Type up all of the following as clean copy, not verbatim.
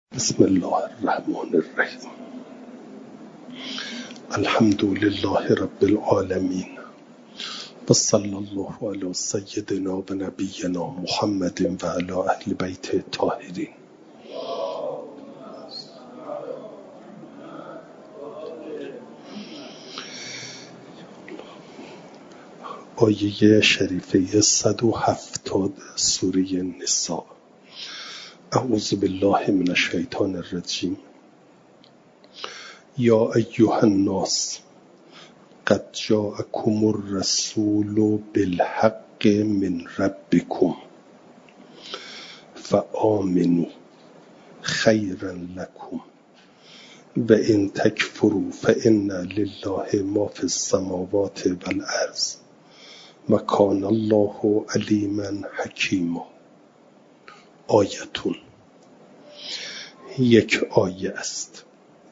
بسم الله الرحمن الرحیم. الحمد لله رب العالمین و صلی الله علی سیدنا و نبینا محمد و علی اهل بیت الطاهرین. آیه شریفه 170 سوره نساء. اعوذ بالله من الشیطان الرجیم. یا ایها الناس قد جاءکم الرسول بالحق من ربکم فآمنوا خیرا لکم و ان تکفروا فإن لله ما فی السماوات والارض و کان الله علیما حکیما. آیتون یک آیه است.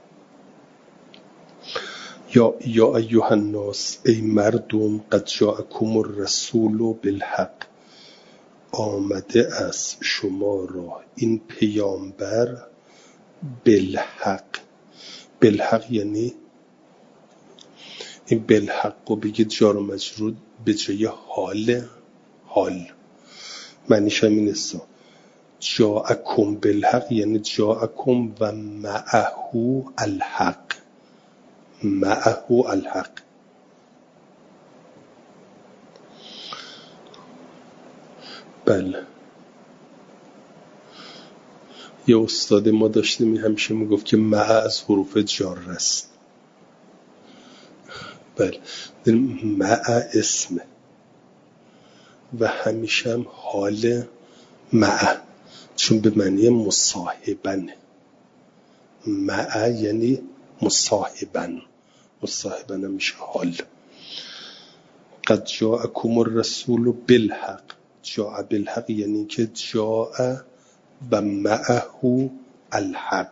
یا ایها الناس، ای مردم، قد جاءکم الرسول بالحق، آمده است شما را این پیامبر بالحق. بالحق یعنی این بالحق و بگید جار و مجرور به جای حال معنیش همین است. جاءکم بالحق یعنی جاءکم و معه الحق. معه الحق. بله، یه استاد ما داشتیم همیشه میگفت که معه از حروف جار است. بله، معه اسمه و همیشه هم حال معه، چون به معنی مصاحبنه. معه یعنی مصاحبن میشه حال. قد جاءکم الرسول بالحق. جاء بالحق یعنی که جاء و معه الحق.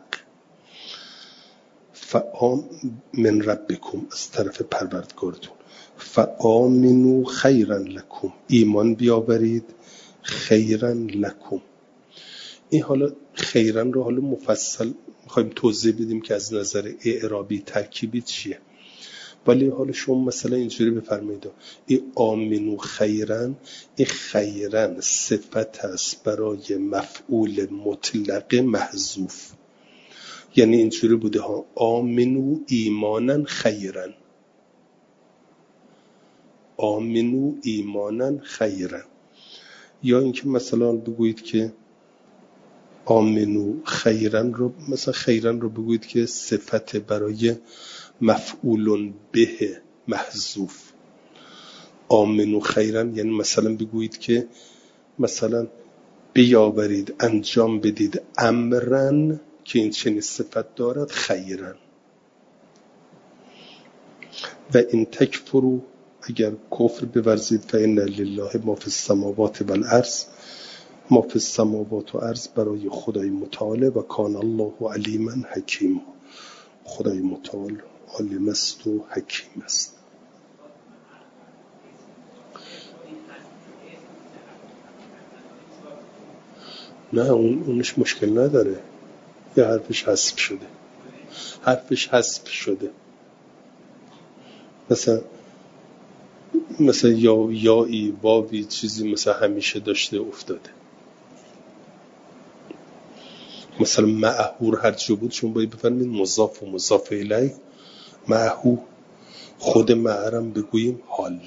من ربکم، از طرف پروردگارتون. فآمنوا خیرا لکم، ایمان بیاورید خیرا لکم. این حالا خیرا رو حالا مفصل میخوایم توضیح بدیم که از نظر اعرابی ترکیبی چیه، ولی حالا شما مثلا اینجوری بفرمایید این آمنو خیرا، این خیرا صفت است برای مفعول مطلق محذوف. یعنی اینجوری بوده ها، آمنو ایمانا خیرا، آمنو ایمانا خیرا. یا اینکه مثلا بگویید که آمنو خیرن رو، مثلا خیرن رو بگویید که صفت برای مفعول به محذوف. آمنو خیرن یعنی مثلا بگویید که مثلا بیاورید، انجام بدید امرن که این چنین صفت دارد خیرن. و این تکفروا، اگر کفر بورزید، فإن لله ما فی السماوات والارض، ما فی السماوات و ارض برای خدای متعال، و کان الله علیما حکیما، خدای متعال عالم است و حکیم است. نه اونش مشکل نداره، یه حرفش حذف شده. مثلا یایی واوی چیزی مثلا همیشه داشته افتاده. مثلا معهور هر جا بود شما باید بفرمید مضاف و مضاف الیه معهو. خود معرم بگوییم حال.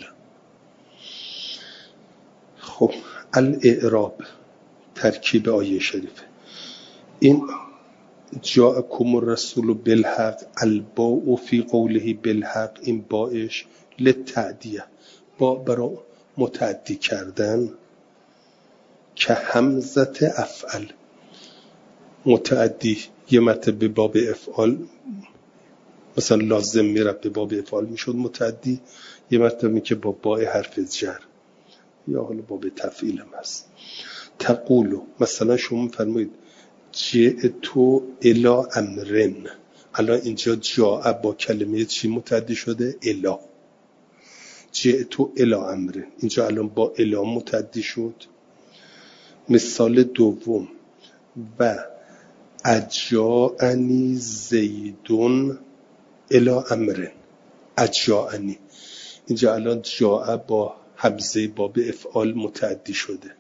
خب الاعراب ترکیب آیه شریفه. این جاءکم الرسول بالحق، الباء فی قوله بالحق، این باش للتعدیه، با برای متعدی کردن، که همزه افعل. متعدی یه مرتبه به باب افعال، مثلا لازم میرفت به باب افعال میشد متعدی، یه مرتبه که با باء حرف جر یا حالا باب تفعیل هم هست. تقولو، مثلا شما فرمایید جئتو الی امرن. الان اینجا جاء با کلمه چی متعدی شده؟ الی. جئتو الی امرن، اینجا الان با الی متعدی شد. مثال دوم، و اجاءنی زیدون الی امر. اجاءنی، اینجا الان جاء با همزه باب افعال متعدی شده.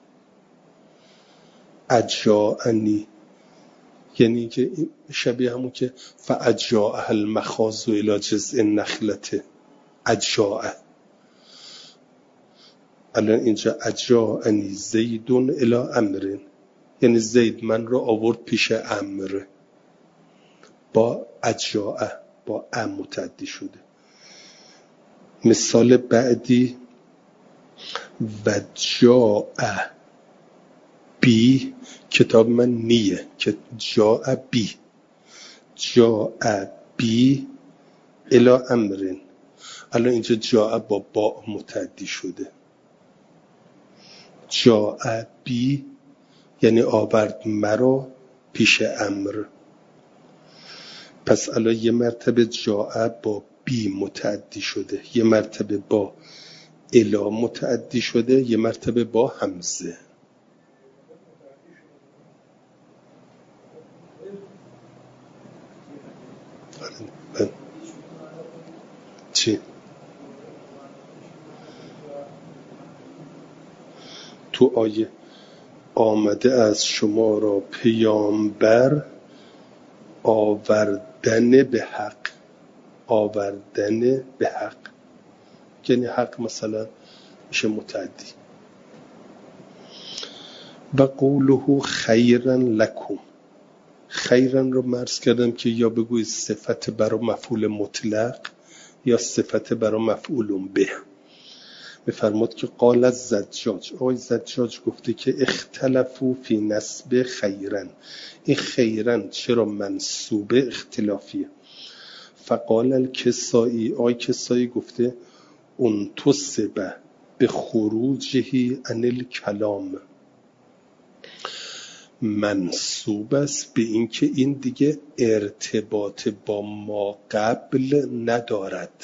اجاءنی یعنی که شبیه همون که فاجاء المخاض الی جذع النخلة. اجاء، الان اینجا اجاءنی زیدون الی امر، یعنی زید من رو آورد پیش امر. با اجاء با ام متعدی شده. مثال بعدی و جاء بی، کتاب من نیه که جاء بی، جاء بی الی امر. الان اینجا جاء با متعدی شده. جاء بی یعنی آورد مرا پیش امر. پس الان یه مرتبه جاء با بی متعدی شده، یه مرتبه با الی متعدی شده، یه مرتبه با همزه. چی؟ تو آیه آمده از شما را پیامبر آوردن به حق. آوردن به حق یعنی حق مثلا میشه متعدی. و قوله خیرا لکم. خیرا رو مرز کردم که یا بگوی صفت برای مفعول مطلق یا صفت برای مفعول به. بفرمود که قال الزجاج، آقای زجاج گفته که اختلفوا فی نسب خیرا. این خیرا چرا منصوبه اختلافیه. فقال الکسائی، آقای کسائی گفته انتصب به خروجه عن الکلام، منصوب است به این که این دیگه ارتباط با ما قبل ندارد.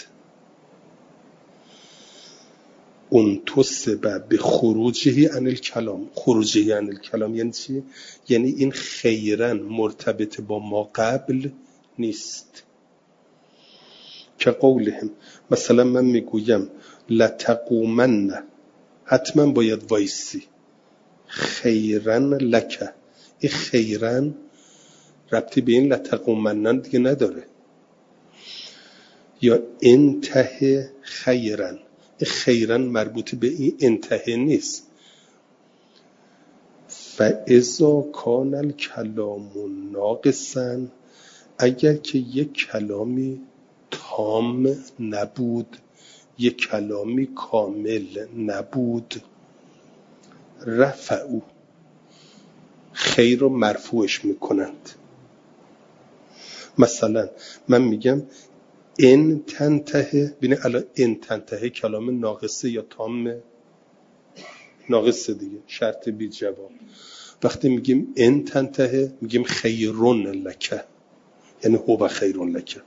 انتصب به خروجه عن الکلام. خروجه عن الکلام یعنی چی؟ یعنی این خیرا مرتبط با ما قبل نیست. که قولهم، مثلا من میگویم لتقومن، حتما باید وایسی. خیرا لک، این خیرا ربطی به این لتقومنن دیگه نداره. یا انتهی خیرا، این خیرا مربوط به این انتهی نیست. فاذا کان الکلام ناقصا، اگر که یک کلامی تام نبود، یک کلامی کامل نبود، رفعو، خیر رو مرفوعش میکنند. مثلا من میگم ان تنتهه، بینه الان ان تنتهه کلام ناقصه یا تام؟ ناقصه دیگه، شرط بی جواب. وقتی میگیم ان تنتهه میگیم خیرون لکه، یعنی هو خیرون لکه.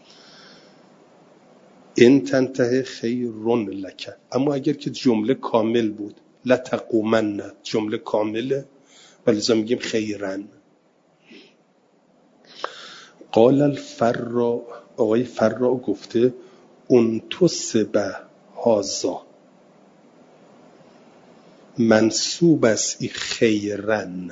ان تنتهه خیرون لکه. اما اگر که جمله کامل بود، لتقومن جمله کامله ولی میگیم خیرن. قال الفراء، آقای فراء گفته انتصب هازا، منصوب است ای خیرن.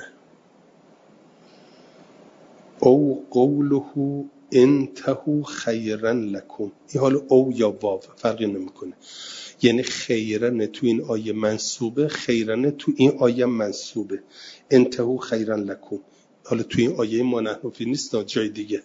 او قوله انتهو خیرا لکم، این حال او یا واو فرقی نمیکنه، یعنی خیرن تو این آیه منصوبه، خیرن تو این آیه منصوبه. انتهو خیرا لکم حالا تو این آیه ما نحن فی نیست، جای دیگه.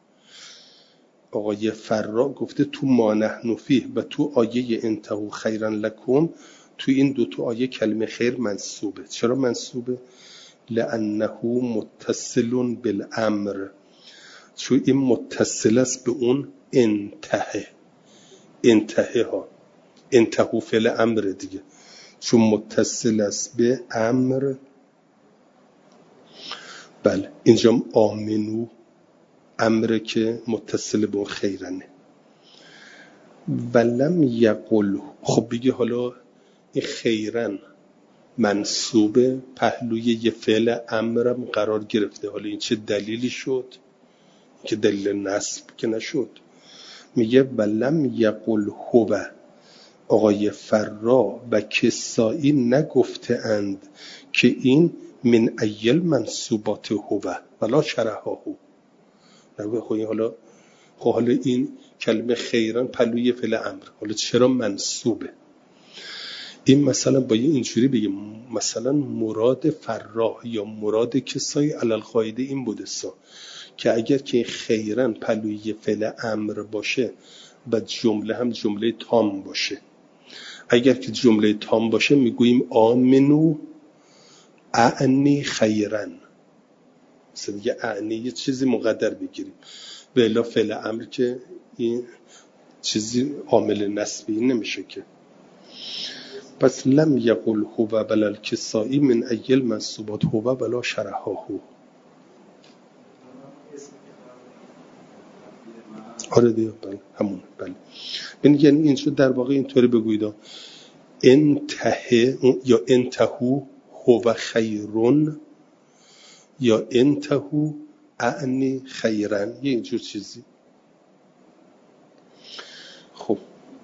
آقای فرا گفته تو ما نحن فی و تو آیه انتهو خیرا لکم، تو این دو تا آیه کلمه خیر منصوبه. چرا منصوبه؟ لانه متصل بالامر، چون این متصل است به اون انتهه. انتهه ها، انتهو فعل امر دیگه، چون متصل است به امر. بله اینجا آمنو امر که متصل به اون خیرنه. ولم یقل، خب بگی حالا این خیرن منصوب پهلوی یه فعل امرم قرار گرفته. حالا این چه دلیلی شد که دلیل نصب که نشد؟ میگه ولم یقل هو، آقای فرا و کسایی نگفته اند که این من ایل منصوبات هو ولا شرحه. حالا این کلمه خیرن پلوی فعل امر، حالا چرا منصوبه؟ این مثلا با اینجوری بگیم مثلا مراد فرا یا مراد کسایی علل قاعده این بوده که اگر که خیرن پلوی فعل امر باشه و جمله هم جمله تام باشه، اگر که جمله تام باشه میگوییم آمنو اعنی خیرن، مثلا دیگه اعنی یه چیزی مقدر بگیریم، و الا فعل امر که این چیزی عامل نسبی نمیشه که. پس لم یقل هو بل الکسائی من ایل منصوبات هو بلا شرحه. آره دیگه بله همون بله. یعنی اینجا در واقع اینطوری بگویید انتهه یا انتهو هو خیرون یا انتهو اعنی خیرن، یه اینجور چیزی. خب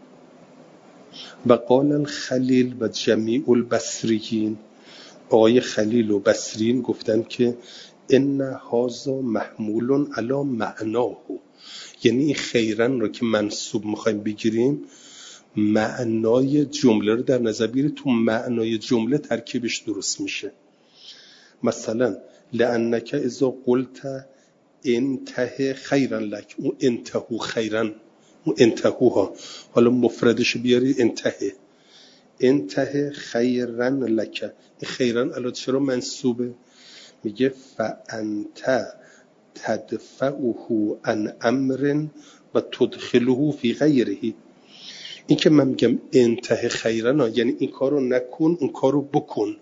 و قال الخلیل و جمیع البصریین، آقای خلیل و بصرین گفتن که ان هذا محمول علی معناه، یعنی این خیرن رو که منصوب میخوایم بگیریم معنای جمله رو در نظر بگیریم، تو معنای جمله ترکیبش درست میشه. مثلا لانک اذا قلت انتهی خیرن لک، اون انتهو خیرن، اون انتهوها حالا مفردش بیاری انتهی خیرن لک، این خیرن الان چرا منصوبه؟ میگه فانت تدفعه عن امر و تدخله فی غیره. این که من میگم انتهی خیرن یعنی این کارو نکن اون کارو بکن،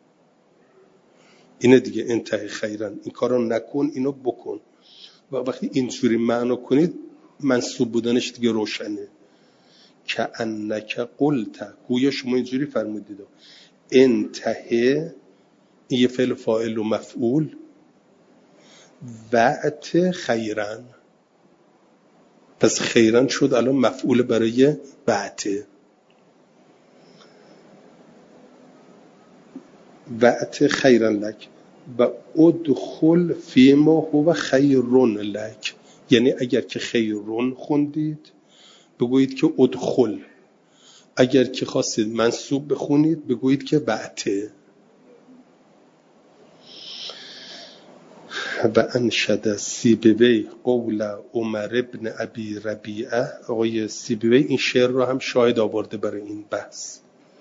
اینه دیگه انتهی خیرن، این کارو نکن اینو بکن. و وقتی اینجوری معنا کنید منصوب بودنش دیگه روشنه. که انک قلت، گویا شما اینجوری فرمودید انتهی یه فعل فاعل و مفعول، وعت خیرن، پس خیرن شد الان مفعول برای وعت خیرن لک و ادخل فیما هو خیرون لک، یعنی اگر که خیرون خوندید بگویید که ادخل، اگر که خواستید منصوب بخونید بگویید که وعته. و انشد سیبوی قول عمر ابن ابی ربیعه، آقای سیبوی این شعر رو هم شاهد آورده برای این بحث.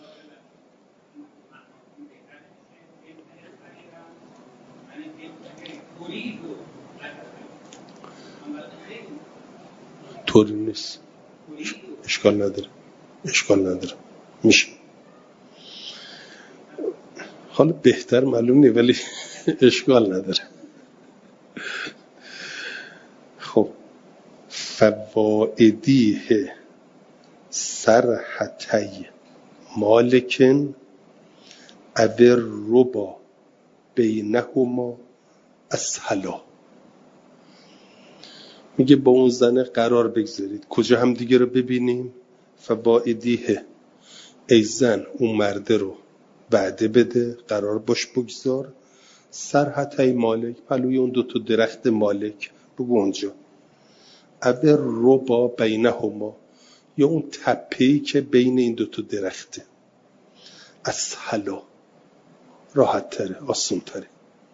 طوری نیست، اشکال نداره میشه، حالا بهتر معلوم نیست ولی اشکال نداره. خب فوائدیه سرحتی مالکن ابر ربا بینهما اسهلا، میگه با اون زنه قرار بگذارید، کجا هم دیگه رو ببینیم. فوائدیه، ای زن اون مرده رو وعده بده، قرار باش بگذار. سرحتی مالک، پلوی اون دوتا درخت مالک بگو اونجا. ابر ربا بینهما، یا اون تپه‌ای که بین این دوتا درخته. اسهلا، راحت تره، آسون تره.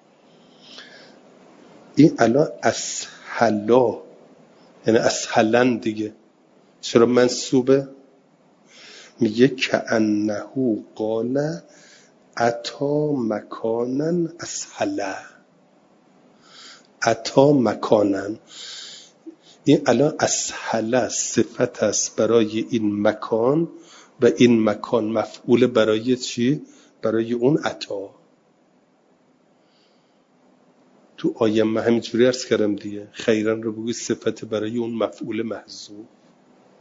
این الان اسهلا یعنی اسهلن دیگه، چرا منصوبه؟ میگه که انه قال اتا مکانن اسهلا، اتا مکانن، این الان اسهلا صفت است برای این مکان و این مکان مفعول برای چی؟ برای اون اتا. تو آیه من همینجوری عرض کردم دیگه، خیرن رو بگوی صفت برای اون مفعول محذوف.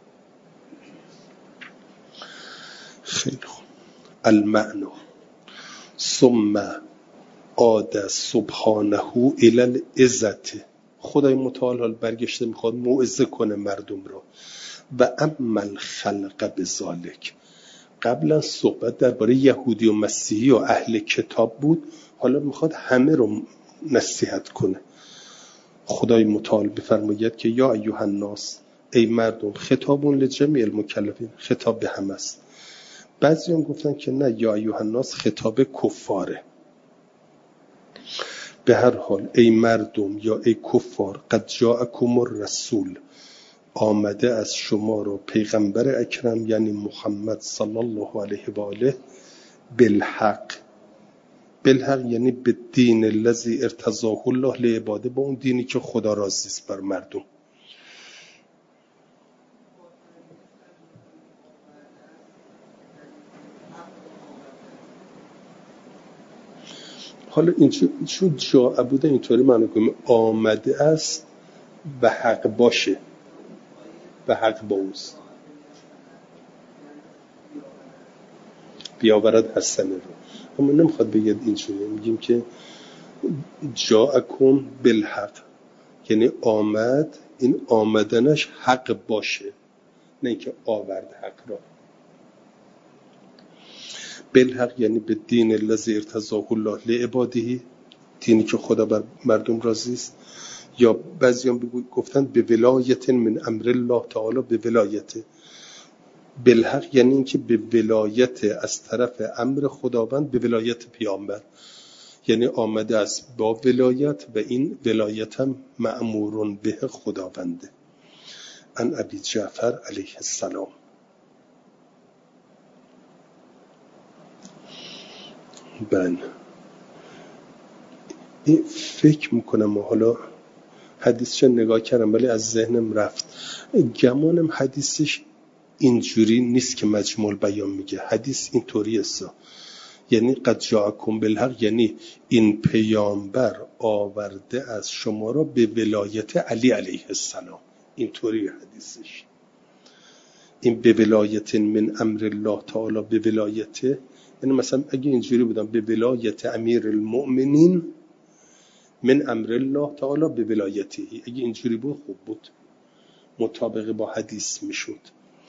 خیلی خوب. المعنی ثم عاد سبحانه الی العزة. خدای متعال حال برگشته میخواد موعظه کنه مردم را. و اما الخلق بذالک. قبلا صحبت درباره یهودی و مسیحی و اهل کتاب بود، حالا میخواد همه رو نصیحت کنه. خدای متعال بفرماید که یا ایها الناس، ای مردم، خطابون لجمیع المکلفین، خطاب به همه است. بعضی هم گفتن که نه، یا ایها الناس خطاب کفاره. به هر حال ای مردم یا ای کفار، قد جاءکم الرسول، آمده از شما رو پیغمبر اکرم یعنی محمد صلی الله علیه و آله، بالحق. بالحق یعنی به دین الذی ارتضاه الله لعباده، با اون دینی که خدا راضی است بر مردم. حالا این چون جا بوده اینطوری معنی کنیم آمده است و حق باشه، و حق با اوست، بیاورد حسنه رو. اما نمیخواد بگید اینجوری، میگیم که جاءکم بالحق یعنی آمد، این آمدنش حق باشه، نه اینکه آورد حق را. بالحق یعنی به دین الذی ارتضاه الله لعباده، دینی که خدا بر مردم راضی است. یا بعضیان گفتن به ولایت من امر الله تعالی، به ولایت. بالحق یعنی اینکه به ولایت از طرف امر خداوند، به ولایت پیامبر، یعنی آمده است با ولایت و این ولایت هم مأمورون به خداونده. ان ابی جعفر علیه السلام. من این فکر میکنم، حالا حدیثش نگاه کردم ولی از ذهنم رفت، گمانم حدیثش اینجوری نیست که مجموع بیان میگه. حدیث اینطوری است، یعنی قد جاءکم بالحق یعنی این پیامبر آورده از شما را به ولایت علی علیه السلام. اینطوری حدیثش. این به ولایت من امر الله تعالی، به ولایت یعنی مثلا اگه اینجوری بودم به ولایت امیر المؤمنین من امر الله تعالی به ولایته، اگه اینجوری بود خوب بود، مطابق با حدیث میشد.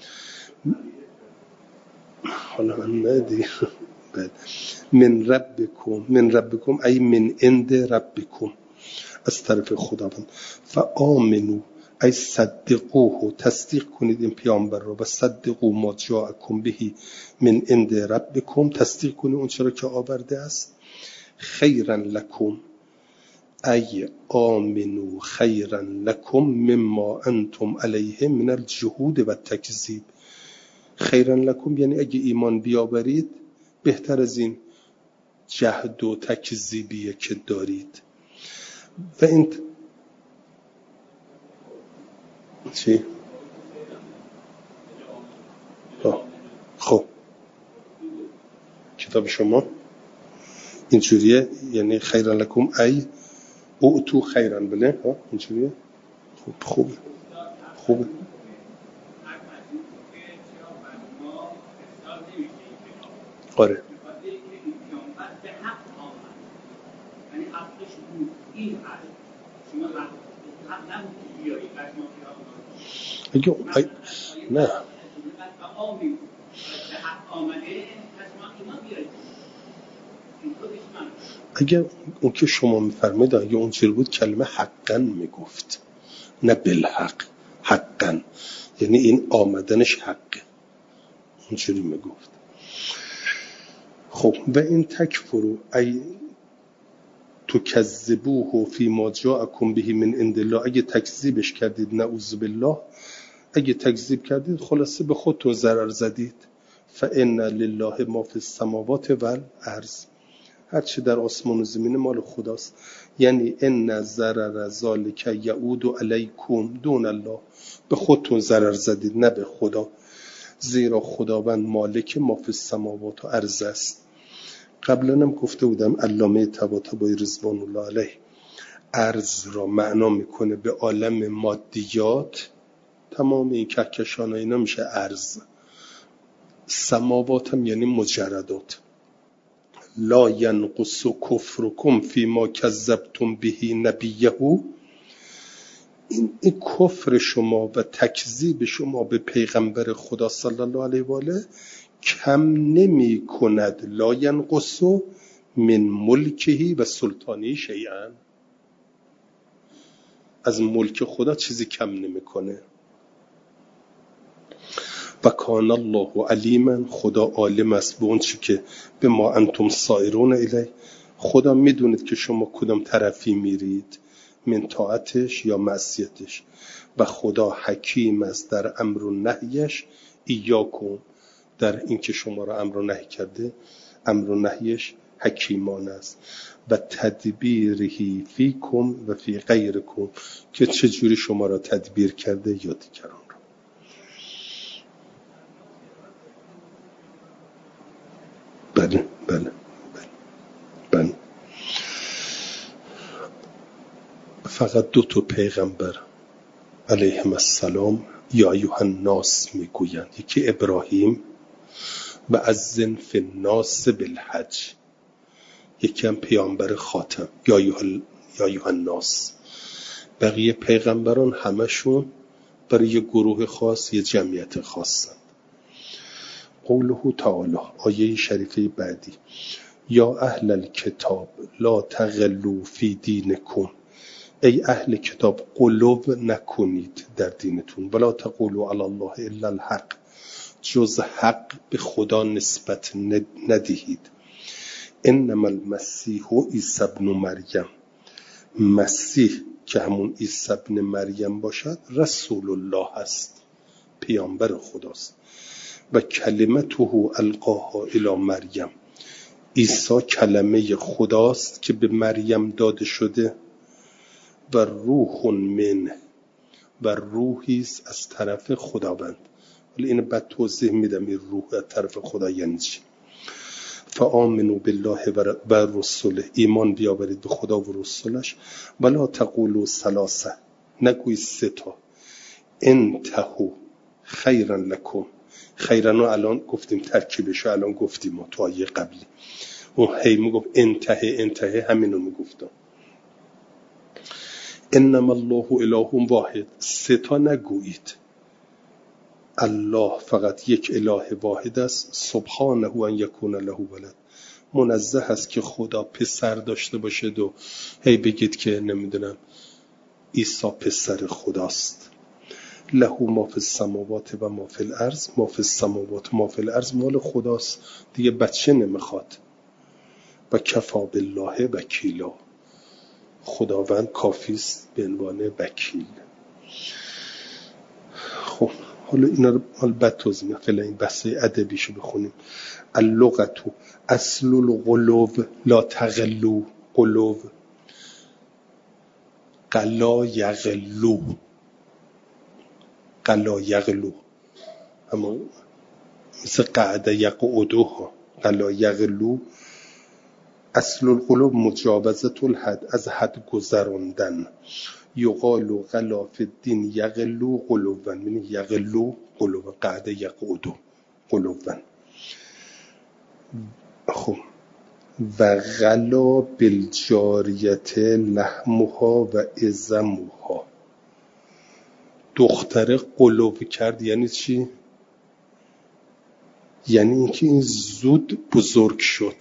حالا من ندی من ربکم ای من عند ربکم، از طرف خداوند. فآمنو ای صدقوه، تصدیق کنید این پیامبر رو، و صدقو ما جاءکم بهی من عند ربکم، تصدیق کنید اون چرا که آورده است. خیرا لکم ای آمنو خیرا لکم مما انتم علیه من الجهود و تکذیب. خیرا لکم یعنی اگه ایمان بیاورید بهتر از این جهد و تکذیبیه که دارید. و این چی؟ خب کتاب شما اینجوریه، یعنی خیرا لکم ای اوتو خیرا، بله اینجوریه. خوبه. آره نه اگه اون که شما میفرمایید اگه اون چیز بود کلمه حقا میگفت، نه بالحق، حقا یعنی این آمدنش حقه، اونجوری میگفت. خب و این تکفرو ای تکذبوه فی ما جاءکم به من عند الله، اگه تکذیبش کردید نعوذ بالله، اگه تکذیب کردید خلاصه به خودتون ضرر زدید. فان لله ما فی السماوات والارض، هر چی در آسمان و زمین مال خداست. یعنی ان ضرر ذالک یعود علیکم دون الله، به خودتون ضرر زدید نه به خدا، زیرا خداوند مالک ما فی السماوات و ارض است. قبلا هم گفته بودم علامه طباطبایی رضوان الله علیه ارض را معنا میکنه به عالم مادیات، تمام این کهکشان اینا میشه ارض. سماوات هم یعنی مجردات. لا ینقص کفرکم فیما کذبتم به نبیه، این کفر شما و تکذیب شما به پیغمبر خدا صلی الله علیه و آله کم نمی کند، لا ینقص من ملکه و سلطانی شیئا، از ملک خدا چیزی کم نمیکنه. و کان الله علیما، خدا عالم است به اون چی که به ما انتم سائرون الیه، خدا میدونید که شما کدام طرفی میرید، من طاعتش یا معصیتش. و خدا حکیم است در امر و نهیش، ایاکم، در این که شما را امر و نهی کرده، امر و نهیش حکیمانه است. و تدبیرهی فیکم و فی غیرکم، که چجوری شما را تدبیر کرده یا دیگران را. بله بله بله. فقط 2 پیغمبر علیهم السلام یا ایها الناس میگویند، یکی ابراهیم و اذن فی الناس بالحج، یکی هم پیامبر خاتم یا ایها الناس. بقیه پیغمبران همشون برای یه گروه خاص، یه جمعیت خاصن. قوله تعالی، آیه شریفه بعدی، یا اهل الکتاب لا تغلوا فی دینکم، ای اهل کتاب غلو نکنید در دینتون، ولا تقولوا علی الله الا الحق، جز حق به خدا نسبت ندهید. انما المسیح عیسی ابن مریم، مسیح که همون عیسی ابن مریم باشد رسول الله است، پیامبر خداست. و کلمته القاها الی مریم، عیسی کلمه خداست که به مریم داده شده. و روح من، و روحی است از طرف خداوند. ولی اینو بعد توضیح میدم این روح از طرف خدا یعنی چی. فآمنوا بالله و رسوله، ایمان بیاورید به خدا و رسولش. ولا تقولوا ثلاثه، نگویید 3 تا. انتهوا خیرا لکم، خیرا رو الان گفتیم ترکیبش رو الان گفتیم ما تو آیه قبلی. اون هی میگفت انتهه همینو میگفتم. انما الله اله واحد، 3 تا نگویید. الله فقط یک اله واحد است. سبحانه ان یکون له ولد، منزه است که خدا پسر داشته باشد و هی بگید که نمیدونم عیسی پسر خداست. له ما فی السماوات و ما فی الارض، ما فی السماوات ما فی الارض مال خداست دیگه، بچه نمیخواد. و کفا بالله وکیلا، خداوند کافی است به عنوان وکیل. خب حالا اینا رو بعد توضیح میدم، فعلا این بحث ادبیشو بخونیم. اللغت اصل الغلو لا تغلو، غلو قلا یغلو، قلا یغلو اما مثل قعده یقعدوها، قلا یغلو. اصل الغلو مجاوزت الحد، از حد گذراندن. یقال غلا فی الدین یغلو غلوا، یعنی یغلو غلوا، قعده یقعدو غلوا. خب و غلا بالجاریت لحمها و ازمها، دختره غلو کرد یعنی چی؟ یعنی اینکه این زود بزرگ شد،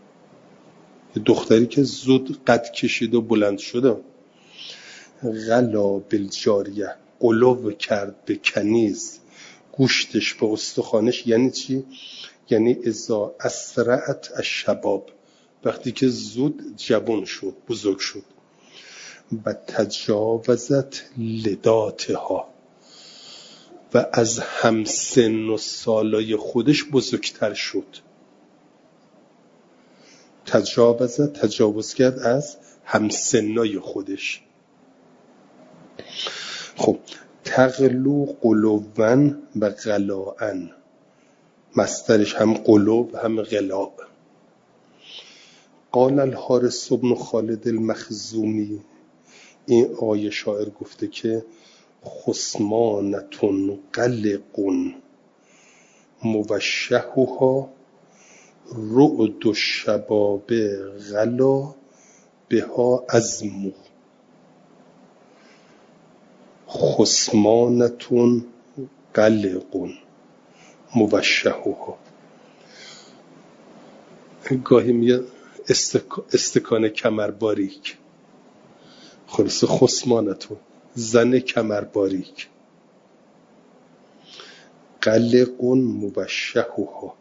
دختری که زود قد کشید و بلند شده. غلا بالجاریه، غلو کرد به کنیز، گوشتش به استخوانش یعنی چی؟ یعنی اذا اسرعت الشباب، وقتی که زود جوان شد بزرگ شد. و تجاوزت لداتها، و از همسن و سالای خودش بزرگتر شد. تجاوز کرد از همسنای خودش. خب تغلو قلوون و غلاءن، مصدرش هم قلوب هم غلاء. قال الحارث بن خالد المخزومی، این آیه شاعر گفته که خصمانتون قلقون موشهها رعد الشباب غلا بها عزم خصمانة قلق موشحها. گاهی میگه استکان کمر باریک، خلاص خصمانتون زن کمر باریک. قلق موشحها،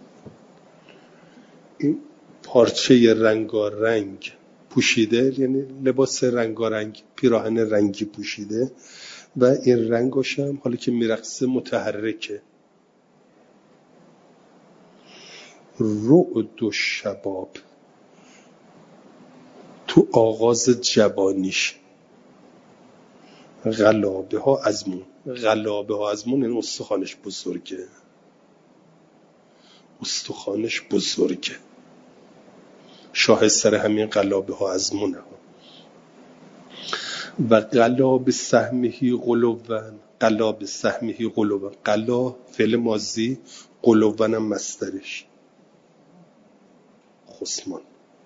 این پارچه رنگارنگ پوشیده، یعنی لباس رنگارنگ، پیراهن رنگی پوشیده و این رنگاش هم حالا که میرقصه متحرکه. رعد الشباب، تو آغاز جوانیش. غلابه ها ازمون، غلابه ها ازمون این استخوانش بزرگه، استخوانش بزرگه، شاهد سر همین غلابه ها ازمونه. و غلا به سهمهی غلوون، غلا به سهمهی غلوون، غلا فعل ماضی، غلوون هم مصدرش، خصمان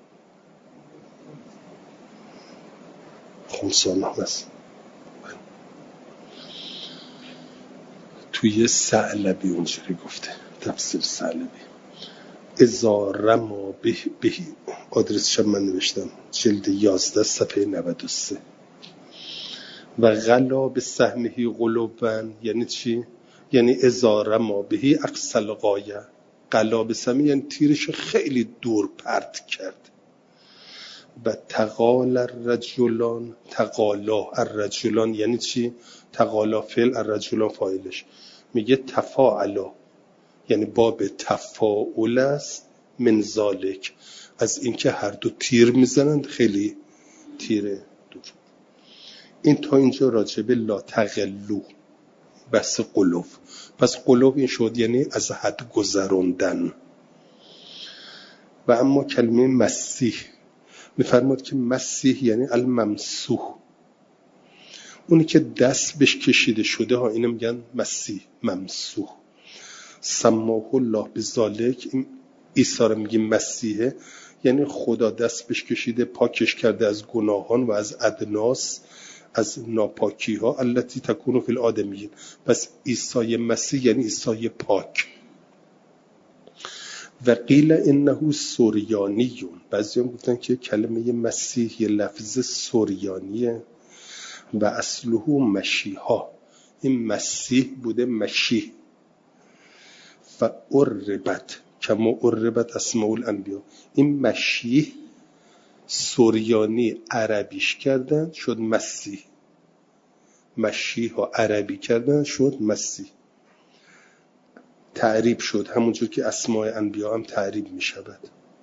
خمسان هم هست. توی ثعلبی اونجوری گفته، تفسیر ثعلبی. اذا رما بهی، آدرسش من نوشتم، جلد 11 صفحه 93. و غلا به سهمهی غلوون یعنی چی؟ یعنی اذا رما بهی اقصى الغایه، غلا به سهمه یعنی تیرش خیلی دور پرت کرد. و تقال الرجلان، تقالا الرجلان یعنی چی؟ تقالا فعل، الرجلان فاعلش. میگه تفاعلا یعنی باب تفاعل است، من ذالک، از اینکه هر دو تیر میزنند خیلی تیر دور. این تا اینجا راجبه لا تغلو، بس قلوب. پس قلوب این شد یعنی از حد گذراندن. و اما کلمه مسیح میفرماد که مسیح یعنی الممسوح، اونی که دست بهش کشیده شده ها، اینو میگن مسیح، ممسوح. سماه الله بذالک، این عیسی رو میگیم مسیحه، یعنی خدا دست بهش کشیده، پاکش کرده از گناهان و از ادناس، از ناپاکی ها، التی تکون فی الآدمیین. پس عیسی مسیح یعنی عیسی پاک. و قیل انه سوریانیون، بعضی هم گفتن که کلمه مسیح یه لفظ سوریانیه و اصله مشیها، این مسیح بوده مشیح. فعربت کما عربت اسماء الانبیا، این مشیح سوریانی عربیش کردن شد مسیح، مشیح ها عربی کردن شد مسیح، تعریب شد همونجور که اسماء انبیا هم تعریب می شود.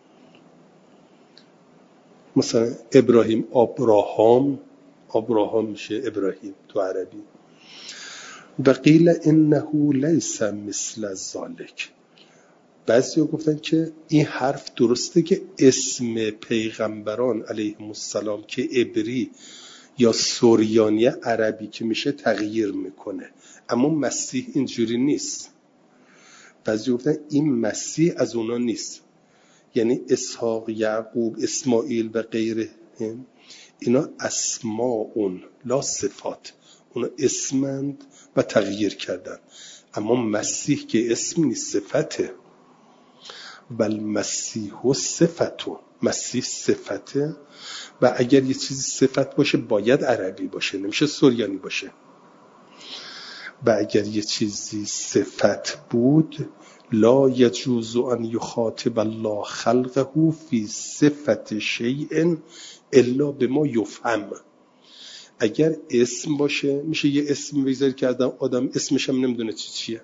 مثلا ابراهیم ابراهام میشه ابراهیم تو عربی. و قیل انه لیس مثل ذالک، بعضیا گفتن که این حرف درسته که اسم پیغمبران علیهم السلام که عبری یا سوریانی عربی که میشه تغییر میکنه، اما مسیح اینجوری نیست. بعضیا گفتن این مسیح از اونا نیست، یعنی اسحاق، یعقوب، اسماعیل و غیره، اینا اسماء لا صفات، اونا اسمند و تغییر کردن. اما مسیح که اسم نیست، صفته. بل مسیح صفتون، مسیح صفته. و اگر یه چیزی صفت باشه باید عربی باشه، نمیشه سوریانی باشه. و اگر یه چیزی صفت بود لا یجوز ان یخاطب الله خلقه فی صفت شیء الا بما یفهم. اگر اسم باشه میشه یه اسم بگذاری که آدم اسمش هم نمیدونه چیه.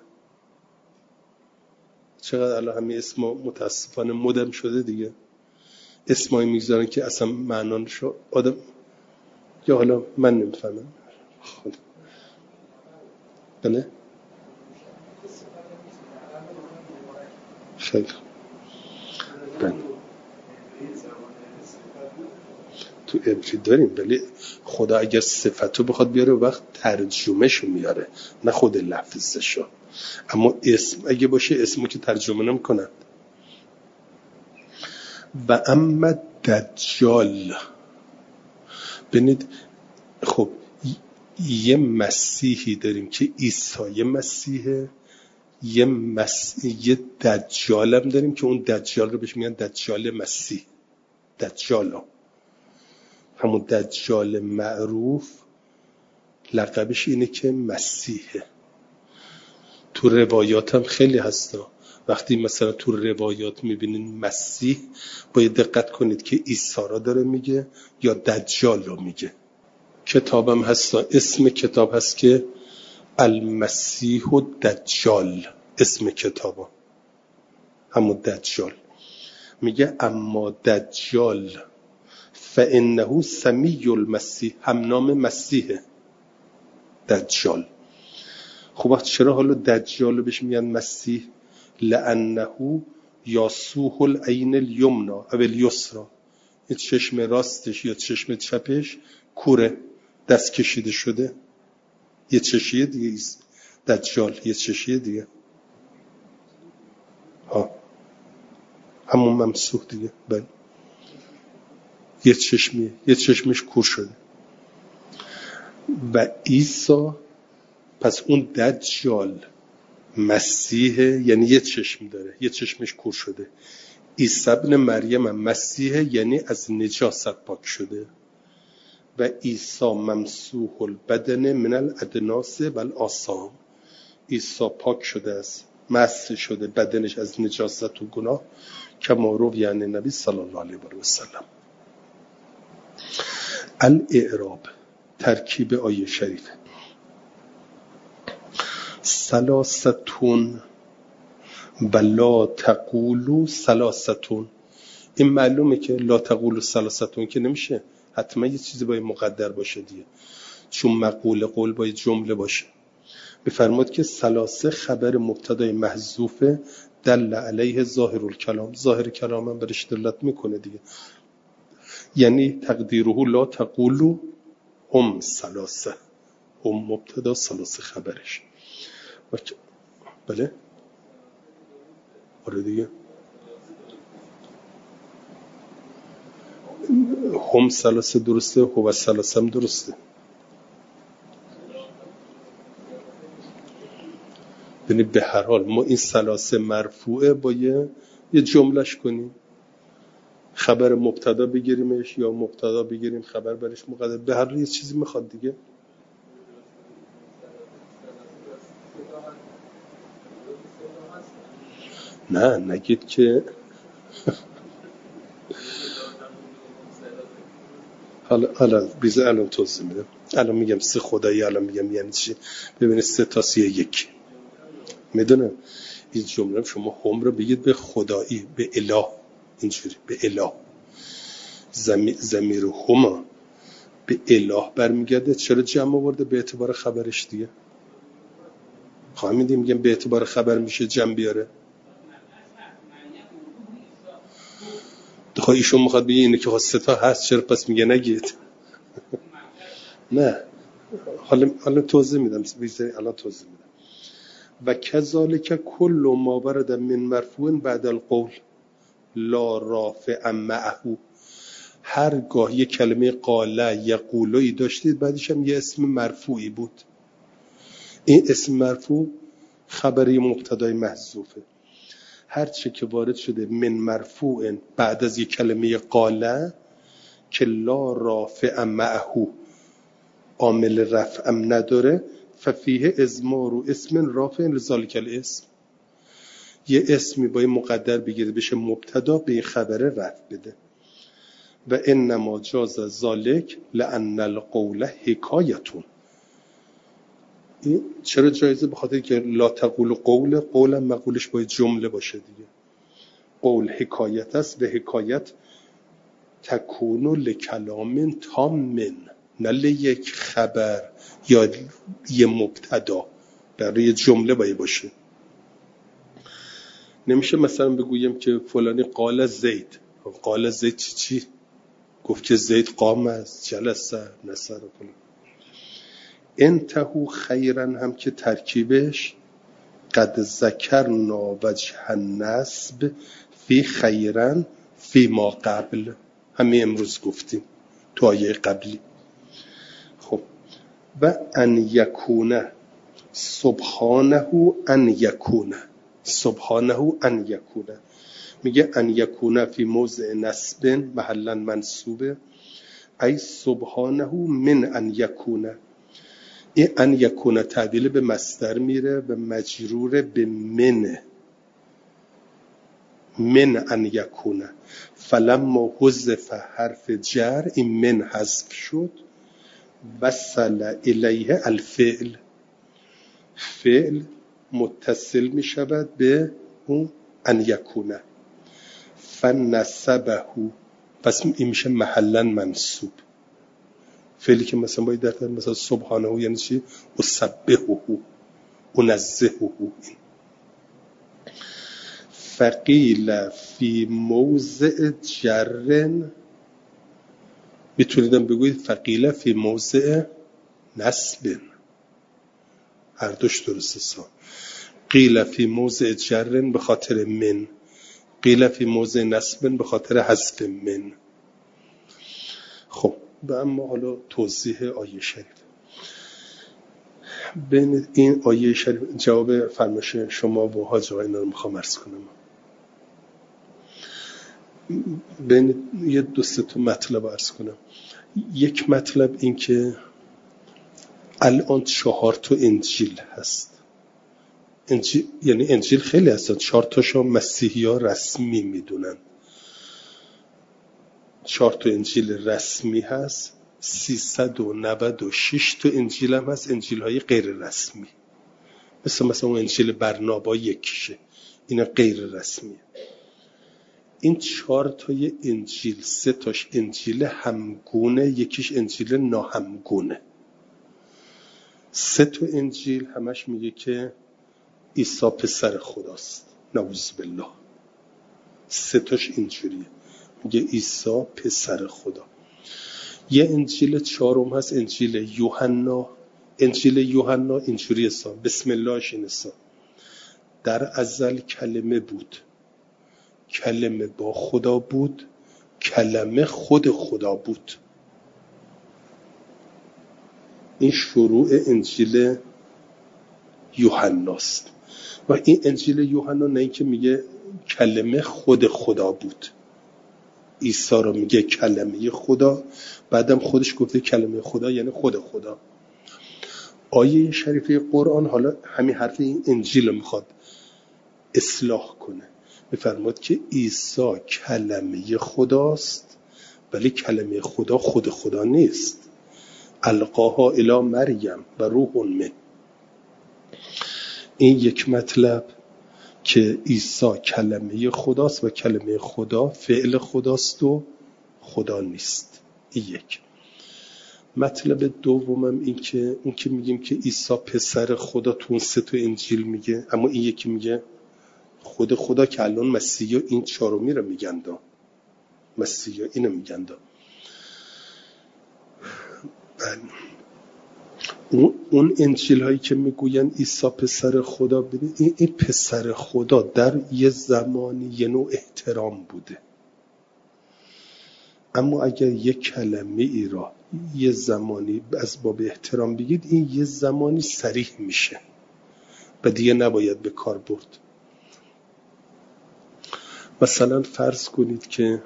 چقدر الان همه اسم متاسفانه مدرن شده دیگه، اسمایی میگذارن که اصلا معنانشو آدم یا حالا من نمیفهمم. بله خیلی بله تو عبری داریم، ولی خدا اگر صفتو بخواد بیاره وقت ترجمهشو میاره، نه خود لفظشو. اما اسم اگه باشه اسمو که ترجمه نمیکنن. و اما دجال. ببینید خب یه مسیحی داریم که عیسی مسیحه، یه دجال هم داریم که اون دجال رو بهش میگن دجال مسیح. دجال همون دجال معروف لقبش اینه که مسیحه. تو روایات هم خیلی هستا. وقتی مثلا تو روایات میبینین مسیح، باید دقت کنید که عیسی را داره میگه یا دجال رو میگه. کتابم هستا، اسم کتاب هست که المسیح و دجال، اسم کتابا همون دجال. میگه اما دجال فانه سمی المسیح، هم نام مسیحه دجال. خب چرا حالا دجال رو بهش میگن مسیح؟ لانه یاسوح العین الیمنا او الیسرا، این چشم راستش یا چشم چپش کوره، دست کشیده شده. یه چشیه دیگه دجال، یه چشیه دیگه همون ممسوح دیگه. بله یه چشمیه، یه چشمش کور شده. و عیسی پس اون دجال مسیحه، یعنی یه چشم داره، یه چشمش کور شده. عیسی ابن مریم مسیحه، یعنی از نجاست پاک شده. و عیسی ممسوح البدن من الادناس و الآثام، عیسی پاک شده است، مسح شده بدنش از نجاست و گناه، کما روی عن نبی صلی الله علیه و سلم. الاعراب، ترکیب آیه شریفه. ثلاثتون و لا تقولوا ثلاثتون. این معلومه که لا تقولوا ثلاثتون که نمیشه، حتما یه چیزی باید مقدر باشه دیگه، چون مقول قول باید جمله باشه. بفرماد که ثلاثه خبر مبتدای محذوف دل علیه ظاهر الکلام، ظاهر کلام هم برش دلت میکنه دیگه، یعنی تقدیره لا تقولوا هم ثلاثه، هم مبتدا ثلاثه خبرش. بله آره دیگه، هم ثلاثه درسته، هو ثلاثه هم درسته. یعنی به هر حال ما این ثلاثه مرفوعه با یه جملهش کنیم، خبر مبتدا بگیریمش یا مبتدا بگیریم خبر برش مقدر، به هر حال یه چیزی میخواد دیگه. نه نگید که حالا بیزه الان توضیح میدم. الان میگم سه خدایی، الان میگم یعنی چی. ببینید سه تا سی یک میدونم. این جمله شما هم رو بگید به خدایی، به اله، اینجوری به اله. ضمیر هم به اله برمیگرده. چرا جمع آورده؟ به اعتبار خبرش دیگه. میگم به اعتبار خبر میشه جمع بیاره. خب ایشون میخواد بگه اینه که سه تا هست، چرا پس میگه نگید؟ نه حالا توضیح میدم، الان توضیح میدم. و کذالک کل ما ورد من مرفوع بعد القول لا رافع معه. هرگاه یه کلمه قاله یقولوی داشتید بعدش هم یه اسم مرفوعی بود، این اسم مرفوع خبری مبتدای محذوفه. هر چه که وارد شده من مرفوع بعد از یه کلمه قاله که لا رافع معه، عامل رفع هم نداره، ففیه ازمار و اسم رافع لذالک الاسم، یه اسمی با مقدر بگیره بشه مبتدا به این خبر رفع بده. و انما جاز ذالک لان القول حکایتون. این چرا جایزه؟ بخاطر که لا تقول قول مقولش باید جمله باشه دیگه. قول حکایت است و حکایت تکون لکلام تام، نه یک خبر یا یه مبتدا، برای جمله باید باشه. نمیشه مثلا بگویم که فلانی قال زید، قال زید چی؟ گفت که زید قام است، جلسه، نصر و فلان. انتهو خیرن هم که ترکیبش قد ذکرنا وجه النسب فی خیرن فی ما قبل، همین امروز گفتیم تو آیه قبلی. خب و ان یکونه سبحانه ان یکونه، سبحانه ان یکونه، میگه ان یکونه فی موضع نصب محلا منصوبه، ای سبحانه من ان یکونه. این ان یکونه تعدیل به مصدر میره و مجرور به من ان یکونه. فلما حذف حرف جر، این من حذف شد، وصل الیه الفعل، فعل متصل می شود به اون ان یکونه، فنسبه، پس این میشه محلا منصوب. فعلی که مثلا باید در مثلا سبحانه یعنی چی؟ اسبحه، انزهه. فقیل فی موضع جر، میتونیدم بگوید فقیل فی موضع نصب، هر دوش درسته. قیل فی موضع جر به خاطر من، قیل فی موضع نصب به خاطر حذف من. خب و اما حالا توضیح آیه شریف. بین این آیه شریف جواب فرمایش شما و حاج آقا اینا رو میخوام عرض کنم. بین یه دو سه تا مطلب عرض کنم. یک مطلب این که الان 4 تا انجیل هست. انجیل یعنی انجیل خیلی هستن، 4 تاشو مسیحی ها رسمی میدونن. 4 تا انجیل رسمی هست، 396 تا انجیل هم هست انجیل های غیر رسمی، مثلا انجیل برنابا یکیشه، اینا غیر رسمیه. این 4 تای انجیل 3 تاش انجیل همگونه، یکیش انجیل ناهمگونه. 3 تا انجیل همش میگه که عیسی پسر خداست، نعوذ بالله. 3 تاش اینجوریه، میگه عیسی پسر خدا. یه انجیل 4م هست انجیل یوحنا. انجیل یوحنا اینجوریه بسم اللهش اینه در ازل کلمه بود، کلمه با خدا بود، کلمه خود خدا بود. این شروع انجیل یوحناست. و این انجیل یوحنا نه اینکه میگه کلمه خود خدا بود، عیسی رو میگه کلمه خدا، بعدم خودش گفته کلمه خدا یعنی خود خدا. آیه شریفه قرآن حالا همین حرف این انجیل رو میخواد اصلاح کنه، میفرماد که عیسی کلمه خداست ولی کلمه خدا خود خدا نیست. القاها الی مریم و روح من. این یک مطلب که عیسی کلمه خداست و کلمه خدا فعل خداست و خدا نیست. این یک. مطلب دومم این که اون که میگیم که عیسی پسر خدا تو اون 3 تا انجیل میگه، اما این یکی میگه خود خدا، که الان مسیحا این 4می رو میگن دا، مسیحا اینو میگن دا. اون انجیل هایی که میگوین عیسی پسر خدا، ببین این پسر خدا در یه زمانی یه نوع احترام بوده، اما اگر یه کلمه ای را یه زمانی از باب احترام بگید، این یه زمانی صریح میشه و دیگه نباید به کار برد. مثلا فرض کنید که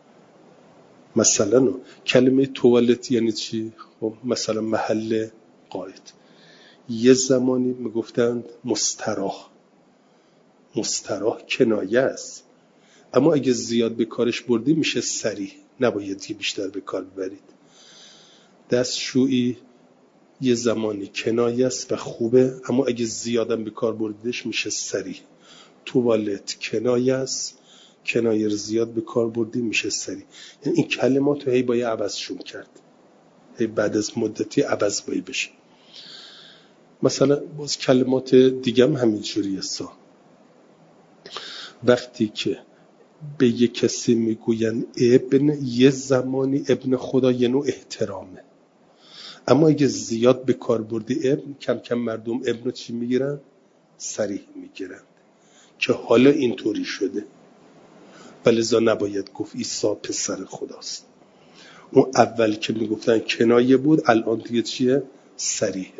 مثلا کلمه توالت یعنی چی؟ خب مثلا محل قائد، یه زمانی میگفتند مستراح. مستراح کنایه است، اما اگه زیاد به کارش بردی میشه صریح، نباید دیگه بیشتر به کار ببرید. دستشویی یه زمانی کنایه است و خوبه، اما اگه زیادم به کار بردیش میشه صریح. توالت کنایه است، کنایه زیاد به کار بردی میشه صریح. یعنی این کلمات رو هی باید عوضشون کرد، هی بعد از مدتی عوض باید بشه. مثلا باز کلمات دیگه هم همینجوریه وقتی که به یک کسی میگوین ابن، یه زمانی ابن خدا یه نوع احترامه، اما اگه زیاد به کار بردی ابن، کم کم مردم ابن رو چی میگیرن؟ صریح میگیرن که حالا اینطوری شده. ولذا نباید گفت عیسی پسر خداست. اون اول که میگفتن کنایه بود، الان دیگه چیه؟ صریحه.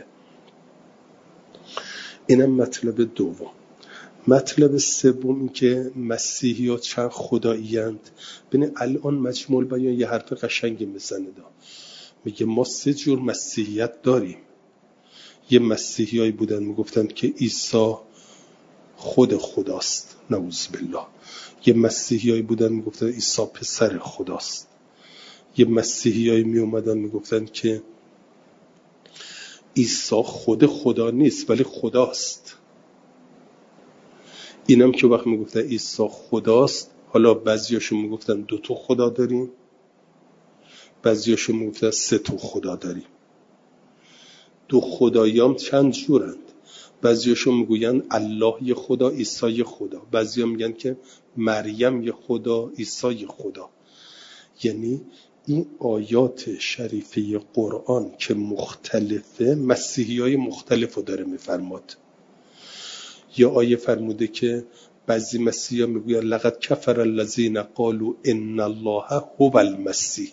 اینم مطلب دوم. مطلب سوم این که مسیحیات چند خدایی‌اند. ببین الان مجموع بیان یه حرف قشنگی میزنه میگه ما 3 جور مسیحیت داریم. یه مسیحیایی بودن میگفتن که عیسی خود خداست، نعوذ بالله. یه مسیحیایی بودن میگفتن عیسی پسر خداست. یه مسیحیایی میومدن میگفتن که عیسی خود خدا نیست ولی خداست. اینم که وقت میگفتن عیسی خداست، حالا بعضیاشون میگفتن 2 تا خدا داریم، بعضیاشون میگفتن 3 تا خدا داریم. 2 خدایام چند جورند. بعضیاشون میگوین الله یه خدا، عیسی یه خدا. بعضیا میگن که مریم یه خدا، عیسی یه خدا. یعنی این آیات شریفه قرآن که مختلفه، مسیحیای مختلفو داره میفرماد. یا آیه فرموده که بعضی مسیحا میگوین لقد کفر الذین قالوا ان الله هو المسیح.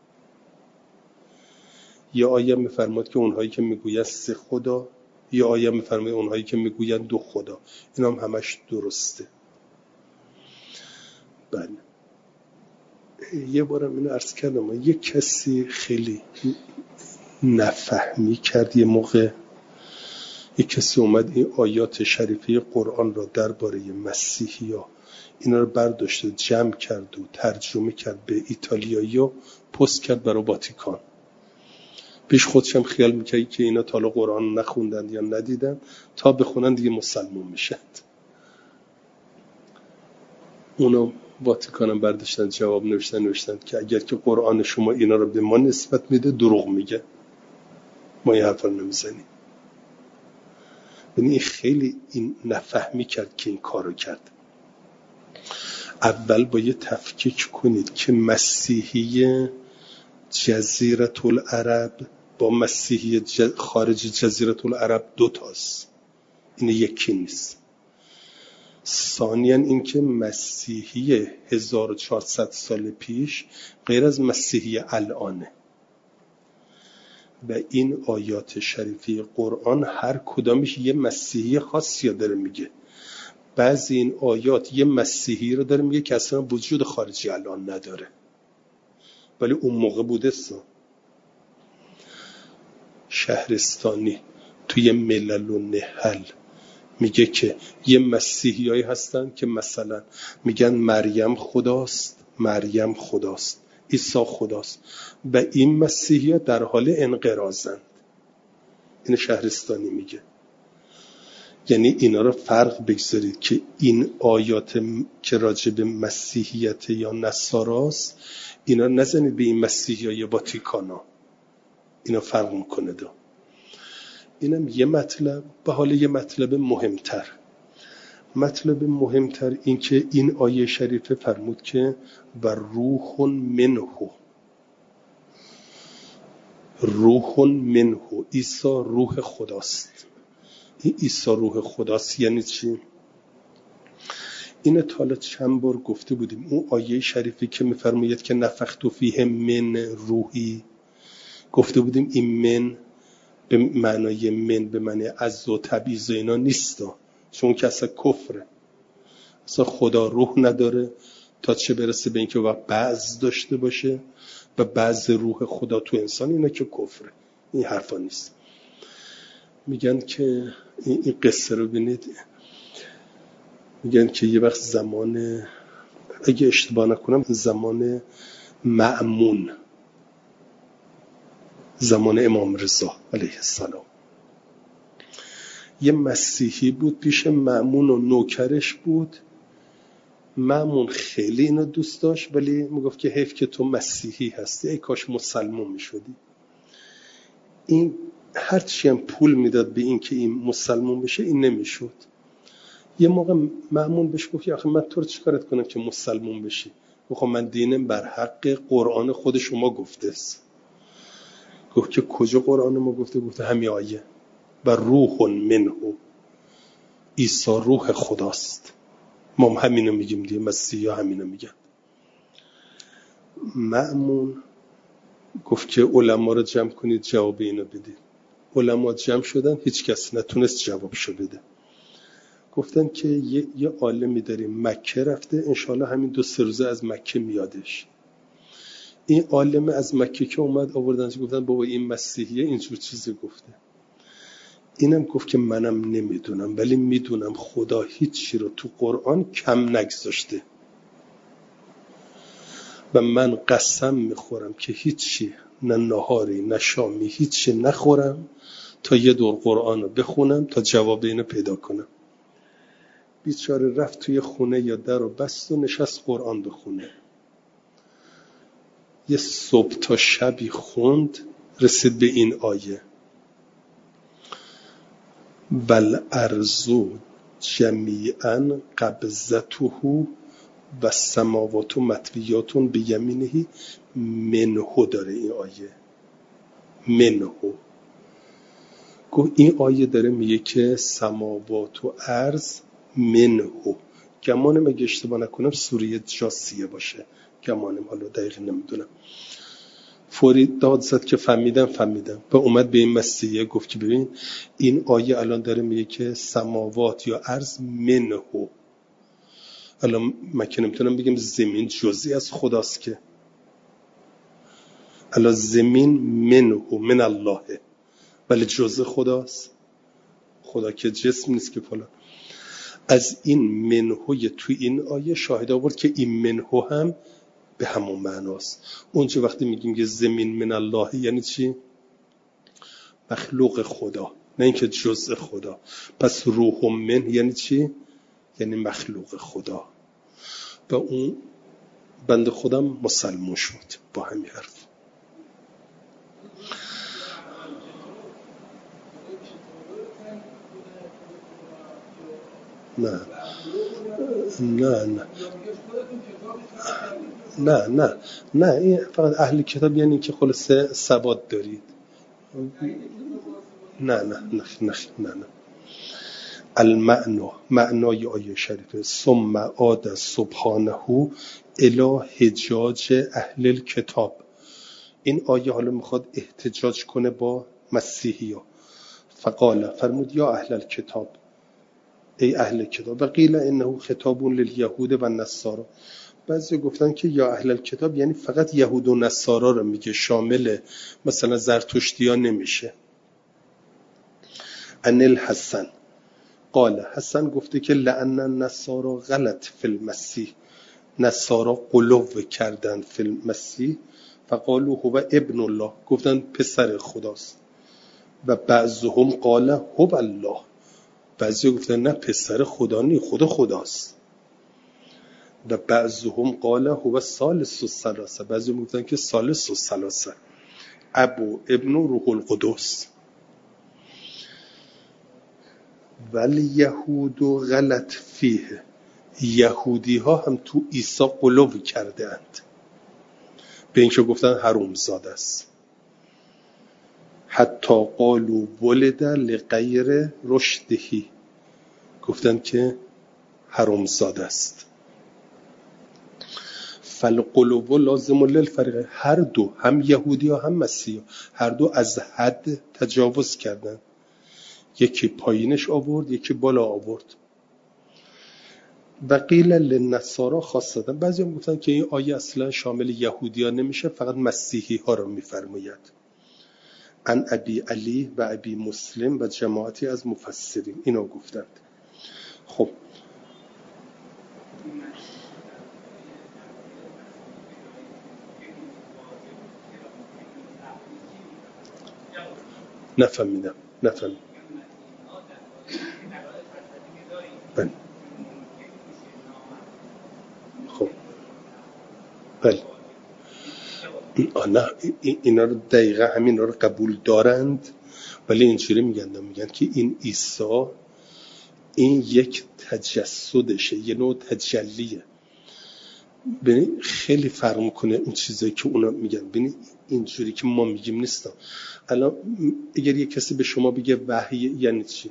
یا آیه میفرماد که اونهایی که میگوین 3 خدا، یا آیه میفرماد اونهایی که میگوین 2 خدا. اینا هم همش درسته. بله. یه بارم اینو عرض کردم، یه کسی خیلی نفهمی کرد. یه موقع یه کسی اومد این آیات شریفه قرآن را درباره مسیحیا اینا رو برداشته جمع کرد و ترجمه کرد به ایتالیایی و پست کرد برای واتیکان. پیش خودشم خیال میکرد که اینا تا حالا قرآن نخوندن یا ندیدن، تا بخونن دیگه مسلمان میشن. اونا واتیکانم برداشتن جواب نوشتن که اگر که قرآن شما اینا رو به ما نسبت میده دروغ میگه، ما یه حرف رو نمیزنیم. یعنی خیلی این نفهمی کرد که این کارو کرد. اول باید تفکیک کنید که مسیحی جزیره العرب با مسیحی خارج جزیره العرب 2 تاست. این یکی نیست. ثانیاً این که مسیحی 1400 سال پیش غیر از مسیحی الانه و این آیات شریفه قرآن هر کدامش یه مسیحی خاصی داره میگه. بعضی این آیات یه مسیحی رو داره میگه که اصلا وجود خارجی الان نداره ولی اون موقع بوده. شهرستانی توی ملل و نحل میگه که یه مسیحیایی هستن که مثلا میگن مریم خداست، عیسی خداست و این مسیحی‌ها در حال انقراضند. این شهرستانی میگه. یعنی اینا رو فرق بگذارید که این آیات که راجع به مسیحیت یا نصاراست اینا نزنید به این مسیحیای واتیکانا. اینا فرق میکنه. اینم یه مطلب. به حال یه مطلب مهمتر این که این آیه شریفه فرمود که و روح منه، عیسی روح خداست. این عیسی روح خداست یعنی چی؟ این تا چند بار گفته بودیم. اون آیه شریفه که میفرماید که نفخت فیه من روحی، گفته بودیم این من به معنای به معنی عز و تبعیض و اینا نیست، چون که اصلا کفره. اصلا خدا روح نداره تا چه برسه به اینکه وقت بعض داشته باشه و بعض روح خدا تو انسان، اینا که کفره. این حرفا نیست. میگن که این قصه رو ببینید، میگن که یه وقت زمان، اگه اشتباه نکنم زمان مأمون، زمان امام رضا علیه السلام، یه مسیحی بود پیش مأمون و نوکرش بود. مأمون خیلی اینو دوست داشت ولی میگفت که حیف که تو مسیحی هستی، ای کاش مسلمان میشدی. این هرچی هم پول میداد به این که این مسلمان بشه این نمیشد. یه موقع مأمون بهش گفت آخه من تو رو چیکارت کنم که مسلمان بشی؟ گفت من دینم بر حق قرآن خود شما گفته است. گفت که کجا قرآن ما گفته؟ گفت همین آیه و روح منه، عیسی روح خداست. ما همینو میگیم دیگه، مسیحا همینو میگن. مأمون گفت که علما رو جمع کنید جواب اینو بدید. علما جمع شدن، هیچ کس نتونست جوابشو بده. گفتن که یه عالمی داریم مکه رفته، انشالله همین 2-3 روزه از مکه میادش. این عالم از مکه که اومد آوردنش، گفتن بابا این مسیحیه اینجور چیزی گفته. اینم گفت که منم نمیدونم، ولی میدونم خدا هیچی رو تو قرآن کم نگذاشته و من قسم میخورم که هیچی، نه نهاری نه شامی، هیچی نخورم تا یه دور قرآن رو بخونم تا جواب اینو پیدا کنم. بیچاره رفت توی خونه یا در رو بست و نشست قرآن بخونه. یه صبح تا شبی خوند، رسید به این آیه: بل ارض جمیعا قبضته و السماوات مطویات بیمینه. منه داره این آیه، منه. گفت این آیه داره میگه که سماوات و ارض منه. گمانم اگه اشتباه نکنم سوره جاسیه باشه، گمانم، حالا دقیق نمیدونم. فوری داد زد که فهمیدم و اومد به این مسیحیه گفت که ببین این آیه الان داره میگه که سماوات یا ارض منه. الان من که نمیتونم بگم زمین جزئی از خداست، که الان زمین منه من الله، ولی جزء خداست. خدا که جسم نیست که فلان. از این منه توی این آیه شاهد آورد که این منه هم به همون معناست. اونجا وقتی میگیم که زمین من الله یعنی چی؟ مخلوق خدا، نه اینکه جزء خدا. پس روح من یعنی چی؟ یعنی مخلوق خدا. و اون بنده خودم مسلمان شد با همین حرف. نه این فقط اهل کتاب یعنی که خلاصه ثبات دارید. نه معنای آیه شریفه ثم عاد سبحانه الی حجاج اهل الکتاب. این آیه حالا میخواد احتجاج کنه با مسیحی ها. فقال، فرمود یا اهل الکتاب، ای اهل کتاب. و قیل انه خطاب للیهود و النصارى. بعضی گفتن که یا اهل الکتاب یعنی فقط یهود و نصارا رو میگه، شامل مثلا زرتشتیان نمیشه. ان الحسن قال، حسن گفته که لعن النصارى غلط فی المسیح، نصارا غلو کردن فی المسیح. فقالوا هو ابن الله، گفتن پسر خداست. و بعضهم قال هو الله، بعضی گفتن نه پسر خدا نی، خداست. و بعضهم قال هو ثالث الثلاثه، بعضی گفتن که ثالث الثلاثه، ابو ابن روح القدس. ولی یهود غلط فیه، یهودی ها هم تو عیسی غلو کرده اند، به اینکه گفتن حرومزاده است. حتی قالوا ولد لغیر رشدهی، گفتن که حرومزاده است. فالقلوب لازم للفریق، هر دو، هم یهودی ها هم مسیحی ها، هر دو از حد تجاوز کردن. یکی پایینش آورد، یکی بالا آورد. و قیل للنصارى خاصتا، بعضی هم گفتن که این آیه اصلا شامل یهودی ها نمیشه، فقط مسیحی ها رو میفرماید. عن ابی علی و ابی مسلم و جماعتی از مفسرین اینو گفتند. خب نفهمیدم. بله. خب بله. نه اینا رو دقیقا همین رو قبول دارند، ولی اینجوری میگن که این عیسی این یک تجسدشه، یه نوع تجلیه. ببین خیلی فرق میکنه اون چیزایی که اونا میگن. ببین اینجوری که ما میگیم نیست. الان اگر یه کسی به شما بگه وحی یعنی چی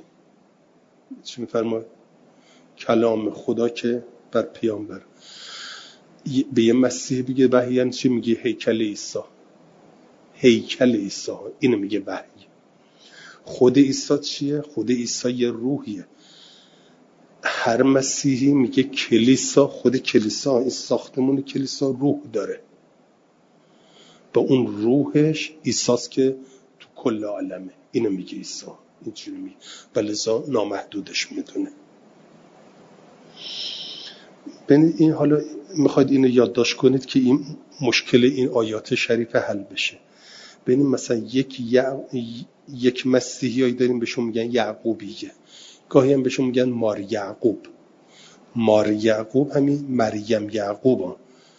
میفرماید؟ کلام خدا که بر پیامبر. به یه مسیح بگه وحی یعنی چی؟ میگه هیکل عیسی. هیکل عیسی اینو میگه وحی. خود عیسی چیه؟ خود عیسی یه روحیه. هر مسیحی میگه کلیسا، خود کلیسا، این ساختمون کلیسا روح داره. با اون روحش عیساست که تو کل عالمه. اینو میگه عیسی. اینجوری میگه و لذا نامحدودش میدونه. ببینید این حالا میخواید اینو یادداشت کنید که این مشکل این آیات شریف حل بشه. ببینید مثلا یک مسیحیایی داریم بهشون میگن یعقوبیه، گاهی هم بهشون میگن مار یعقوب. مار یعقوب همین مریم یعقوب.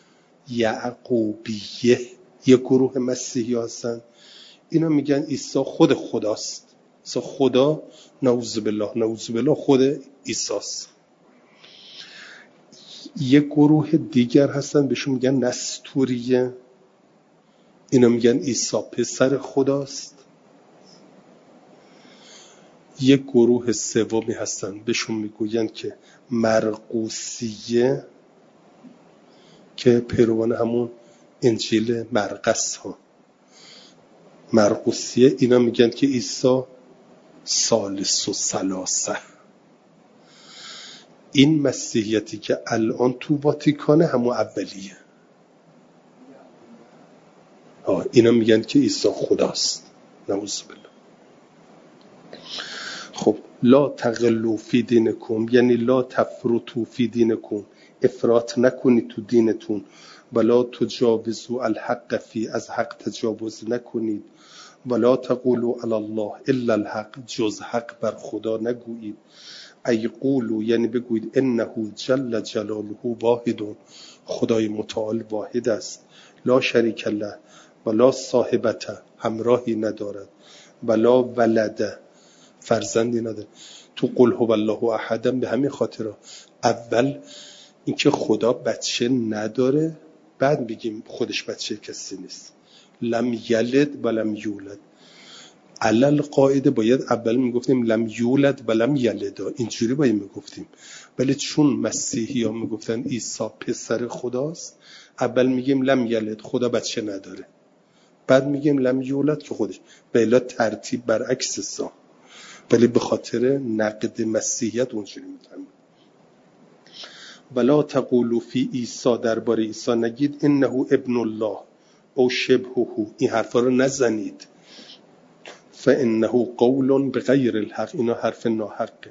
یعقوبیه یه گروه مسیحی هستن، اینا میگن عیسی خود خداست. عیسی خدا، نعوذ بالله خود عیساست. یه گروه دیگر هستن بهشون میگن نستوریه، اینا میگن عیسی پسر خداست. یه گروه سومی هستن بهشون میگوین که مرقوسیه که پیروان همون انجیل مرقس ها. مرقوسیه اینا میگن که عیسی ثالث و ثلاثه. این مسیحیتی که الان تو واتیکانه همون اولیه. اینا میگن که عیسی خداست. نعوذ بالله. خب لا تغلوا فی دینکم یعنی لا تفرطوا فی دینکم، افراط نکنید تو دینتون. ولا تجاوزوا الحق فی، از حق تجاوز نکنید. ولا تقولوا علی الله الا الحق، جز حق بر خدا نگویید. ای قولوا یعنی بگویید انه جل جلاله واحد، خدای متعال واحد است. لا شریک له ولا صاحبته، همراهی ندارد. ولا ولده، فرزندی نداره. تو قل هو الله احد به همین خاطر اول اینکه خدا بچه نداره، بعد بگیم خودش بچه کسی نیست. لم یلد و لم یولد. علل قاعده باید اول میگفتیم لم یولد و لم یلد، اینجوری باید میگفتیم. ولی چون مسیحی ها میگفتن عیسی پسر خداست، اول میگیم لم یلد، خدا بچه نداره، بعد میگیم لم یولد که خودش. بلا ترتیب برعکس سا، ولی به خاطر نقد مسیحیت اونجوری میگن. ولا تقولوا فی عیسی، درباره عیسی نگید انه ابن الله او شبهه، این حرفا رو نزنید. فانه قول بغیر الحق، اینا حرف ناحقه.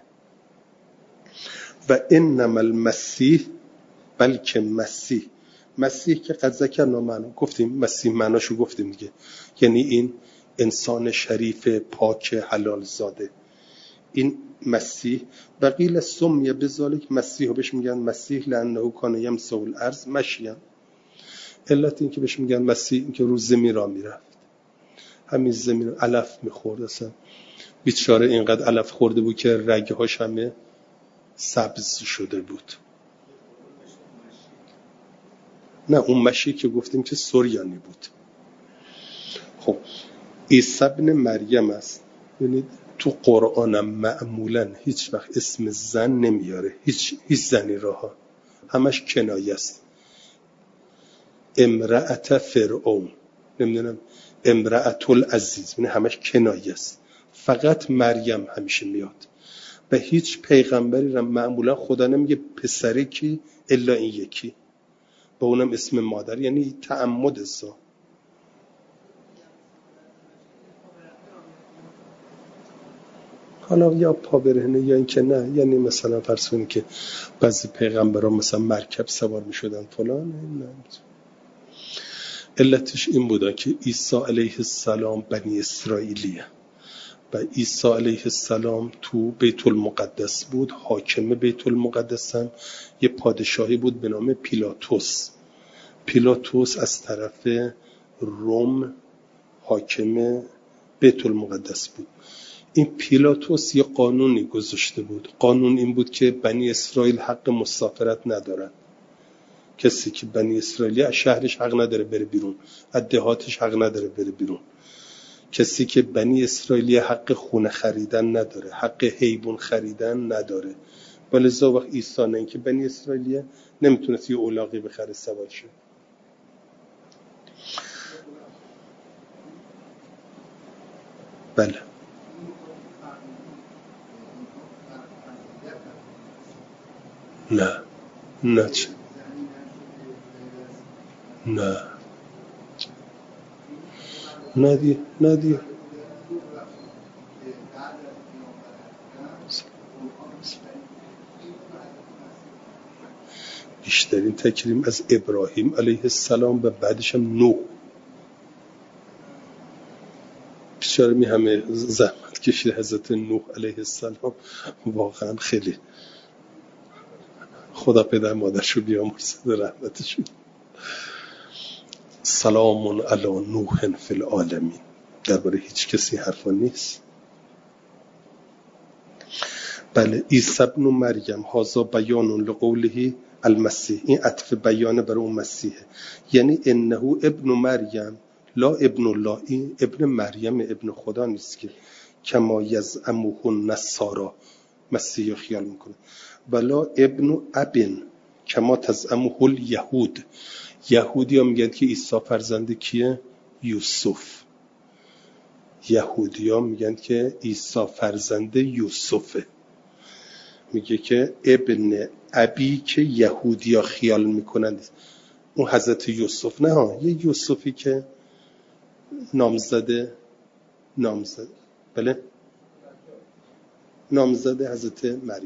و انما المسیح، بلکه مسیح که قد ذکرنا معنی گفتیم، مسیح معناشو گفتیم دیگه، یعنی این انسان شریف پاک حلال زاده. این مسیح بقیل سمیه بذالک، مسیح رو بهش میگن مسیح لانه کان یمسح الارض مشیا. علت این که بهش میگن مسیح این که رو زمین را میرفت، همین زمین رو علف میخورد. اصلا بیچاره اینقدر علف خورده بود که رگهاش همه سبز شده بود. نه اون مشی که گفتیم که سوریانی بود. خب عیسی ابن مریم است. ببینید تو قرآنم معمولا هیچ وقت اسم زن نمیاره، هیچ زنی راها، همش کنایه است. امرأت فرعون، نمیدونم امرأت العزیز، یعنی همش کنایه است. فقط مریم همیشه میاد. و هیچ پیغمبری را معمولا خدا نمیگه پسری کی الا این یکی، با اونم اسم مادر، یعنی تعمد است. حالا یا پا برهنه یا این که نه، یعنی مثلا فرض کنید که بعضی پیغمبران مثلا مرکب سوار می شدن فلان، نه. علتش این بوده که عیسی علیه السلام بنی اسرائیلیه و عیسی علیه السلام تو بیت المقدس بود، حاکم بیت المقدس هم یه پادشاهی بود به نام پیلاتوس از طرف روم حاکم بیت المقدس بود. این پیلاتوس یه قانونی گذاشته بود. قانون این بود که بنی اسرائیل حق مسافرت ندارن. کسی که بنی اسرائیلی از شهرش حق نداره بره بیرون، از دهاتش حق نداره بره بیرون. کسی که بنی اسرائیلی حق خونه خریدن نداره، حق حیوان خریدن نداره، ولذا وقت عیسی نه اینکه بنی اسرائیلیه نمیتونست یه الاغی بخره سوار شه. بله نه چه نه دیگه بیشترین تکریم از ابراهیم علیه السلام و بعدش هم نوح. بیچاره می همه زحمت کشید حضرت نوح علیه السلام، واقعا خیلی خدا پدر مادرشو بیامرزه رحمتش. سلام علی نوح فی العالمین، درباره هیچ کسی حرفا نیست. بله عیسی ابن مریم هذا بیان لقوله المسیح، این عطف بیان برای اون مسیحه، یعنی انه ابن مریم لا ابن الله، این ابن مریم ابن خدا نیست که کما یزعمه النصارى مسیح خیال میکنه، بلا ابن ابن کما تزعمه الیهود. یهودی ها میگن که عیسی فرزند کیه؟ یوسف. یهودی ها میگن که عیسی فرزند یوسفه. میگه که ابن ابی که یهودی ها خیال میکنن اون حضرت یوسف نه ها، یه یوسفی که نامزد بله نامزد حضرت مریم.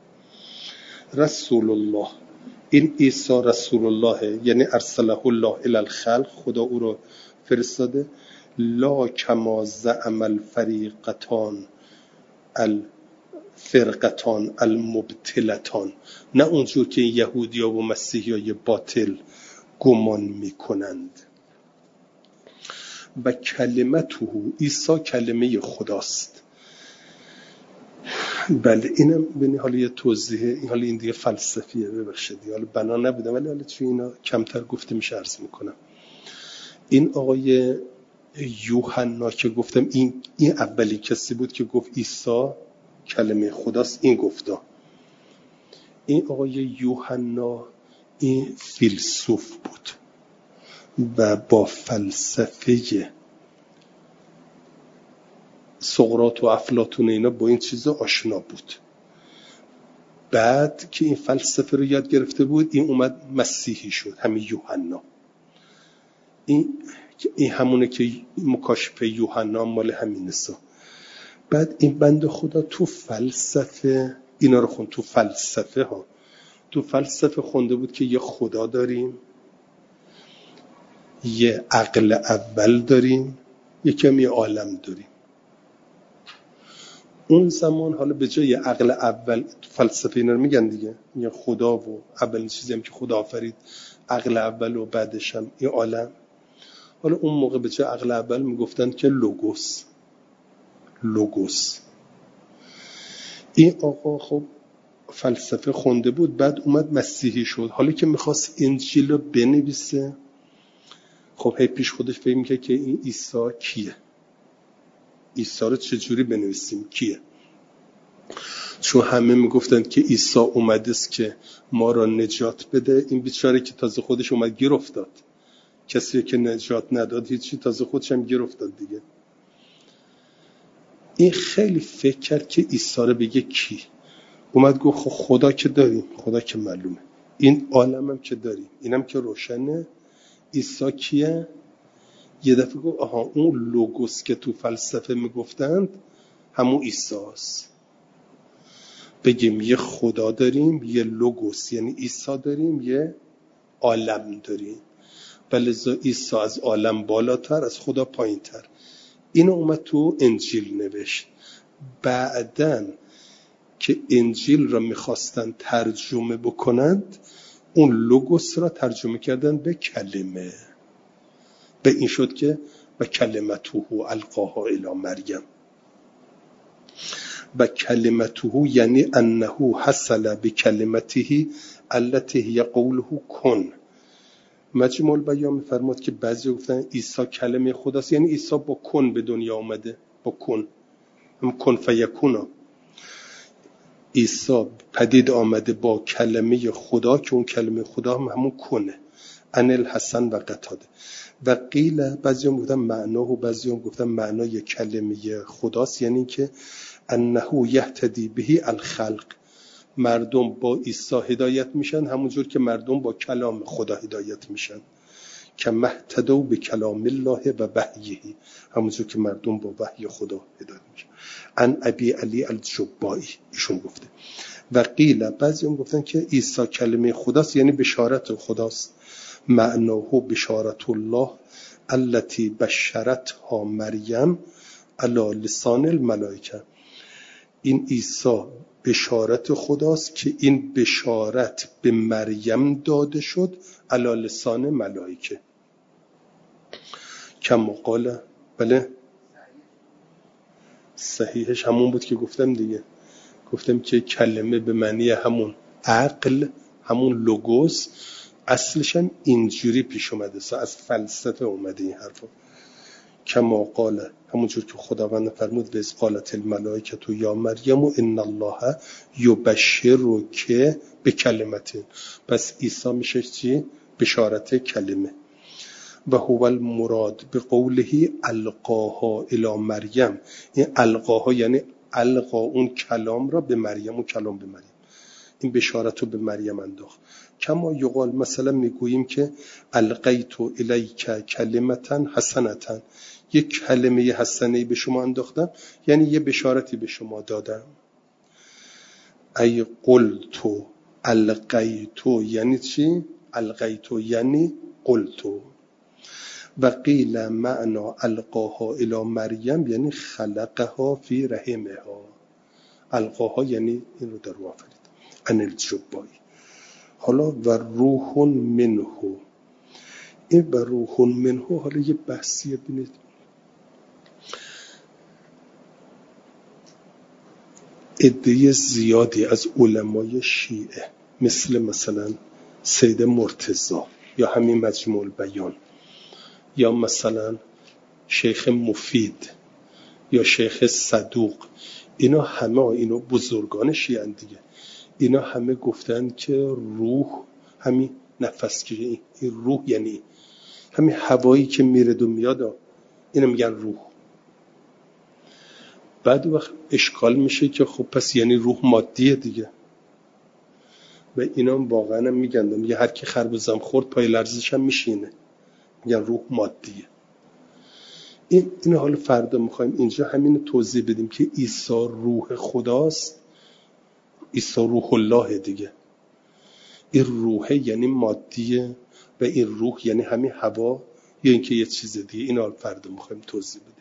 رسول الله، این عیسی رسول الله یعنی ارسله الله الی الخلق، خدا او رو فرستاده. لا کما زعم الفریقتان المبتلتان، نه اونجور که یهودی ها و مسیحی های باطل گمان میکنند. و کلمته، عیسی کلمه خداست. بله اینم ببینی حالا یه توضیح، این حالا این دیگه فلسفیه، ببخشید حالا بنا نبودم ولی حالا توی اینا کمتر گفته میشه عرض میکنم. این آقای یوحنا که گفتم این اولی کسی بود که گفت عیسی کلمه خداست، این گفتا. این آقای یوحنا این فیلسوف بود و با فلسفه سقراط و افلاطون اینا با این چیزا آشنا بود. بعد که این فلسفه رو یاد گرفته بود این اومد مسیحی شد، همین یوحنا. این همونه که مکاشفه یوحنا مال همینسا. بعد این بنده خدا تو فلسفه اینا رو خوند، تو فلسفه خونده بود که یه خدا داریم، یه عقل اول داریم، یه کمی عالم داریم. اون زمان حالا به جای عقل اول فلسفه اینا رو میگن دیگه، یه خدا و اولین چیزی هم که خدا آفرید عقل اول و بعدش هم این عالم. حالا اون موقع به جای عقل اول میگفتن که لوگوس. این آقا خب فلسفه خونده بود، بعد اومد مسیحی شد. حالا که میخواست انجیل رو بنویسه، خب هی پیش خودش فکر میکنه که این عیسی کیه، عیسی رو چجوری بنویسیم، کیه؟ چون همه میگفتن که عیسی اومده است که ما را نجات بده. این بیچاره که تازه خودش اومد گیر افتاد، کسی که نجات نداد هیچی، تازه خودش هم گیر افتاد دیگه. این خیلی فکر کرد که عیسی رو بگه کی. اومد گفت خدا که داریم، خدا که معلومه، این عالم هم که داریم، اینم که روشنه، عیسی کیه؟ یه دفعه گفت آها اون لوگوس که تو فلسفه میگفتند همون عیسی است. بگیم یه خدا داریم، یه لوگوس یعنی عیسی داریم، یه عالم داریم. ولذا عیسی از عالم بالاتر، از خدا پایینتر. اینو اومد تو انجیل نوشت. بعدن که انجیل را میخواستن ترجمه بکنند اون لوگوس را ترجمه کردن به کلمه. به این شد که و کلمته القاها الی مریم. و کلمته یعنی انه حصل بکلمته التي هي قوله کن. مجموع البیان میفرماد که بعضی گفتن عیسی کلمه خداست، یعنی عیسی با کن به دنیا آمده، با کن، هم کن فیکونا. عیسی پدید آمده با کلمه خدا که اون کلمه خدا هم همون کنه. ان الحسن و قتاده. و قیل بعضی‌ها گفتن معنا و بعضی‌ها گفتن معنای کلمه خداست، یعنی که انه یهتدی به الخلق، مردم با عیسی هدایت میشن همونجور که مردم با کلام خدا هدایت میشن، که مهتدوا به کلام الله و وحیه، همونجور که مردم با وحی خدا هدایت میشن. ان ابی علی الجبائی ایشون گفته. و قیل بعضی‌ها گفتن که عیسی کلمه خداست، یعنی بشارت خداست. معناه بشارت الله التي بشرتها مریم علی لسان الملائکه، این عیسی بشارت خداست که این بشارت به مریم داده شد علی لسان ملائکه. کما قال، بله صحیحش همون بود که گفتم دیگه، گفتم که کلمه به معنی همون عقل، همون لوگوس، اصلش هم اینجوری پیش اومده، از فلسفه اومده این حرفا. کما قال، همونجور که خداوند فرمود و اذ قالت الملائکه یا مریم ان الله یبشرک بکلمت، پس عیسی میشه چی؟ بشارت کلمه. و هو المراد به قوله القاها الی مریم، این القاها یعنی القا اون کلام را به مریم، اون کلام به مریم، این بشارت رو به مریم انداخت. کما یقال، مثلا میگوییم که القیت الیک کلمتا حسنتا، یک کلمه حسنه به شما انداختم، یعنی یه بشارتی به شما دادم. ای قلت القیت یعنی چی؟ القیت یعنی قلت. و قیل معنا القاها الی مریم یعنی خلقها فی رحمها، القاها یعنی این رو در رو آفرید. ان الجبائی. حالا و روح منه، این و روح منه حالا یه بحثیه. بینید عده زیادی از علمای شیعه مثلا سید مرتضی یا همین مجموع البیان یا مثلا شیخ مفید یا شیخ صدوق، اینا همه اینا بزرگان شیعه دیگه، اینا همه گفتن که روح همین نفس کشی، این روح یعنی همین هوایی که میرد و میاد، اینا میگن روح. بعد وقت اشکال میشه که خب پس یعنی روح مادیه دیگه، و اینا واقعا هم میگن هر کی خربزم خورد پای لرزش هم میشینه، میگن روح مادیه. این حالا فردا میخوایم اینجا همین توضیح بدیم که عیسی روح خداست، عیسی روح الله دیگه. این روح یعنی مادیه و این روح یعنی همین هوا یا اینکه یه چیز دیگه. اینا فردا میخوایم توضیح بدیم.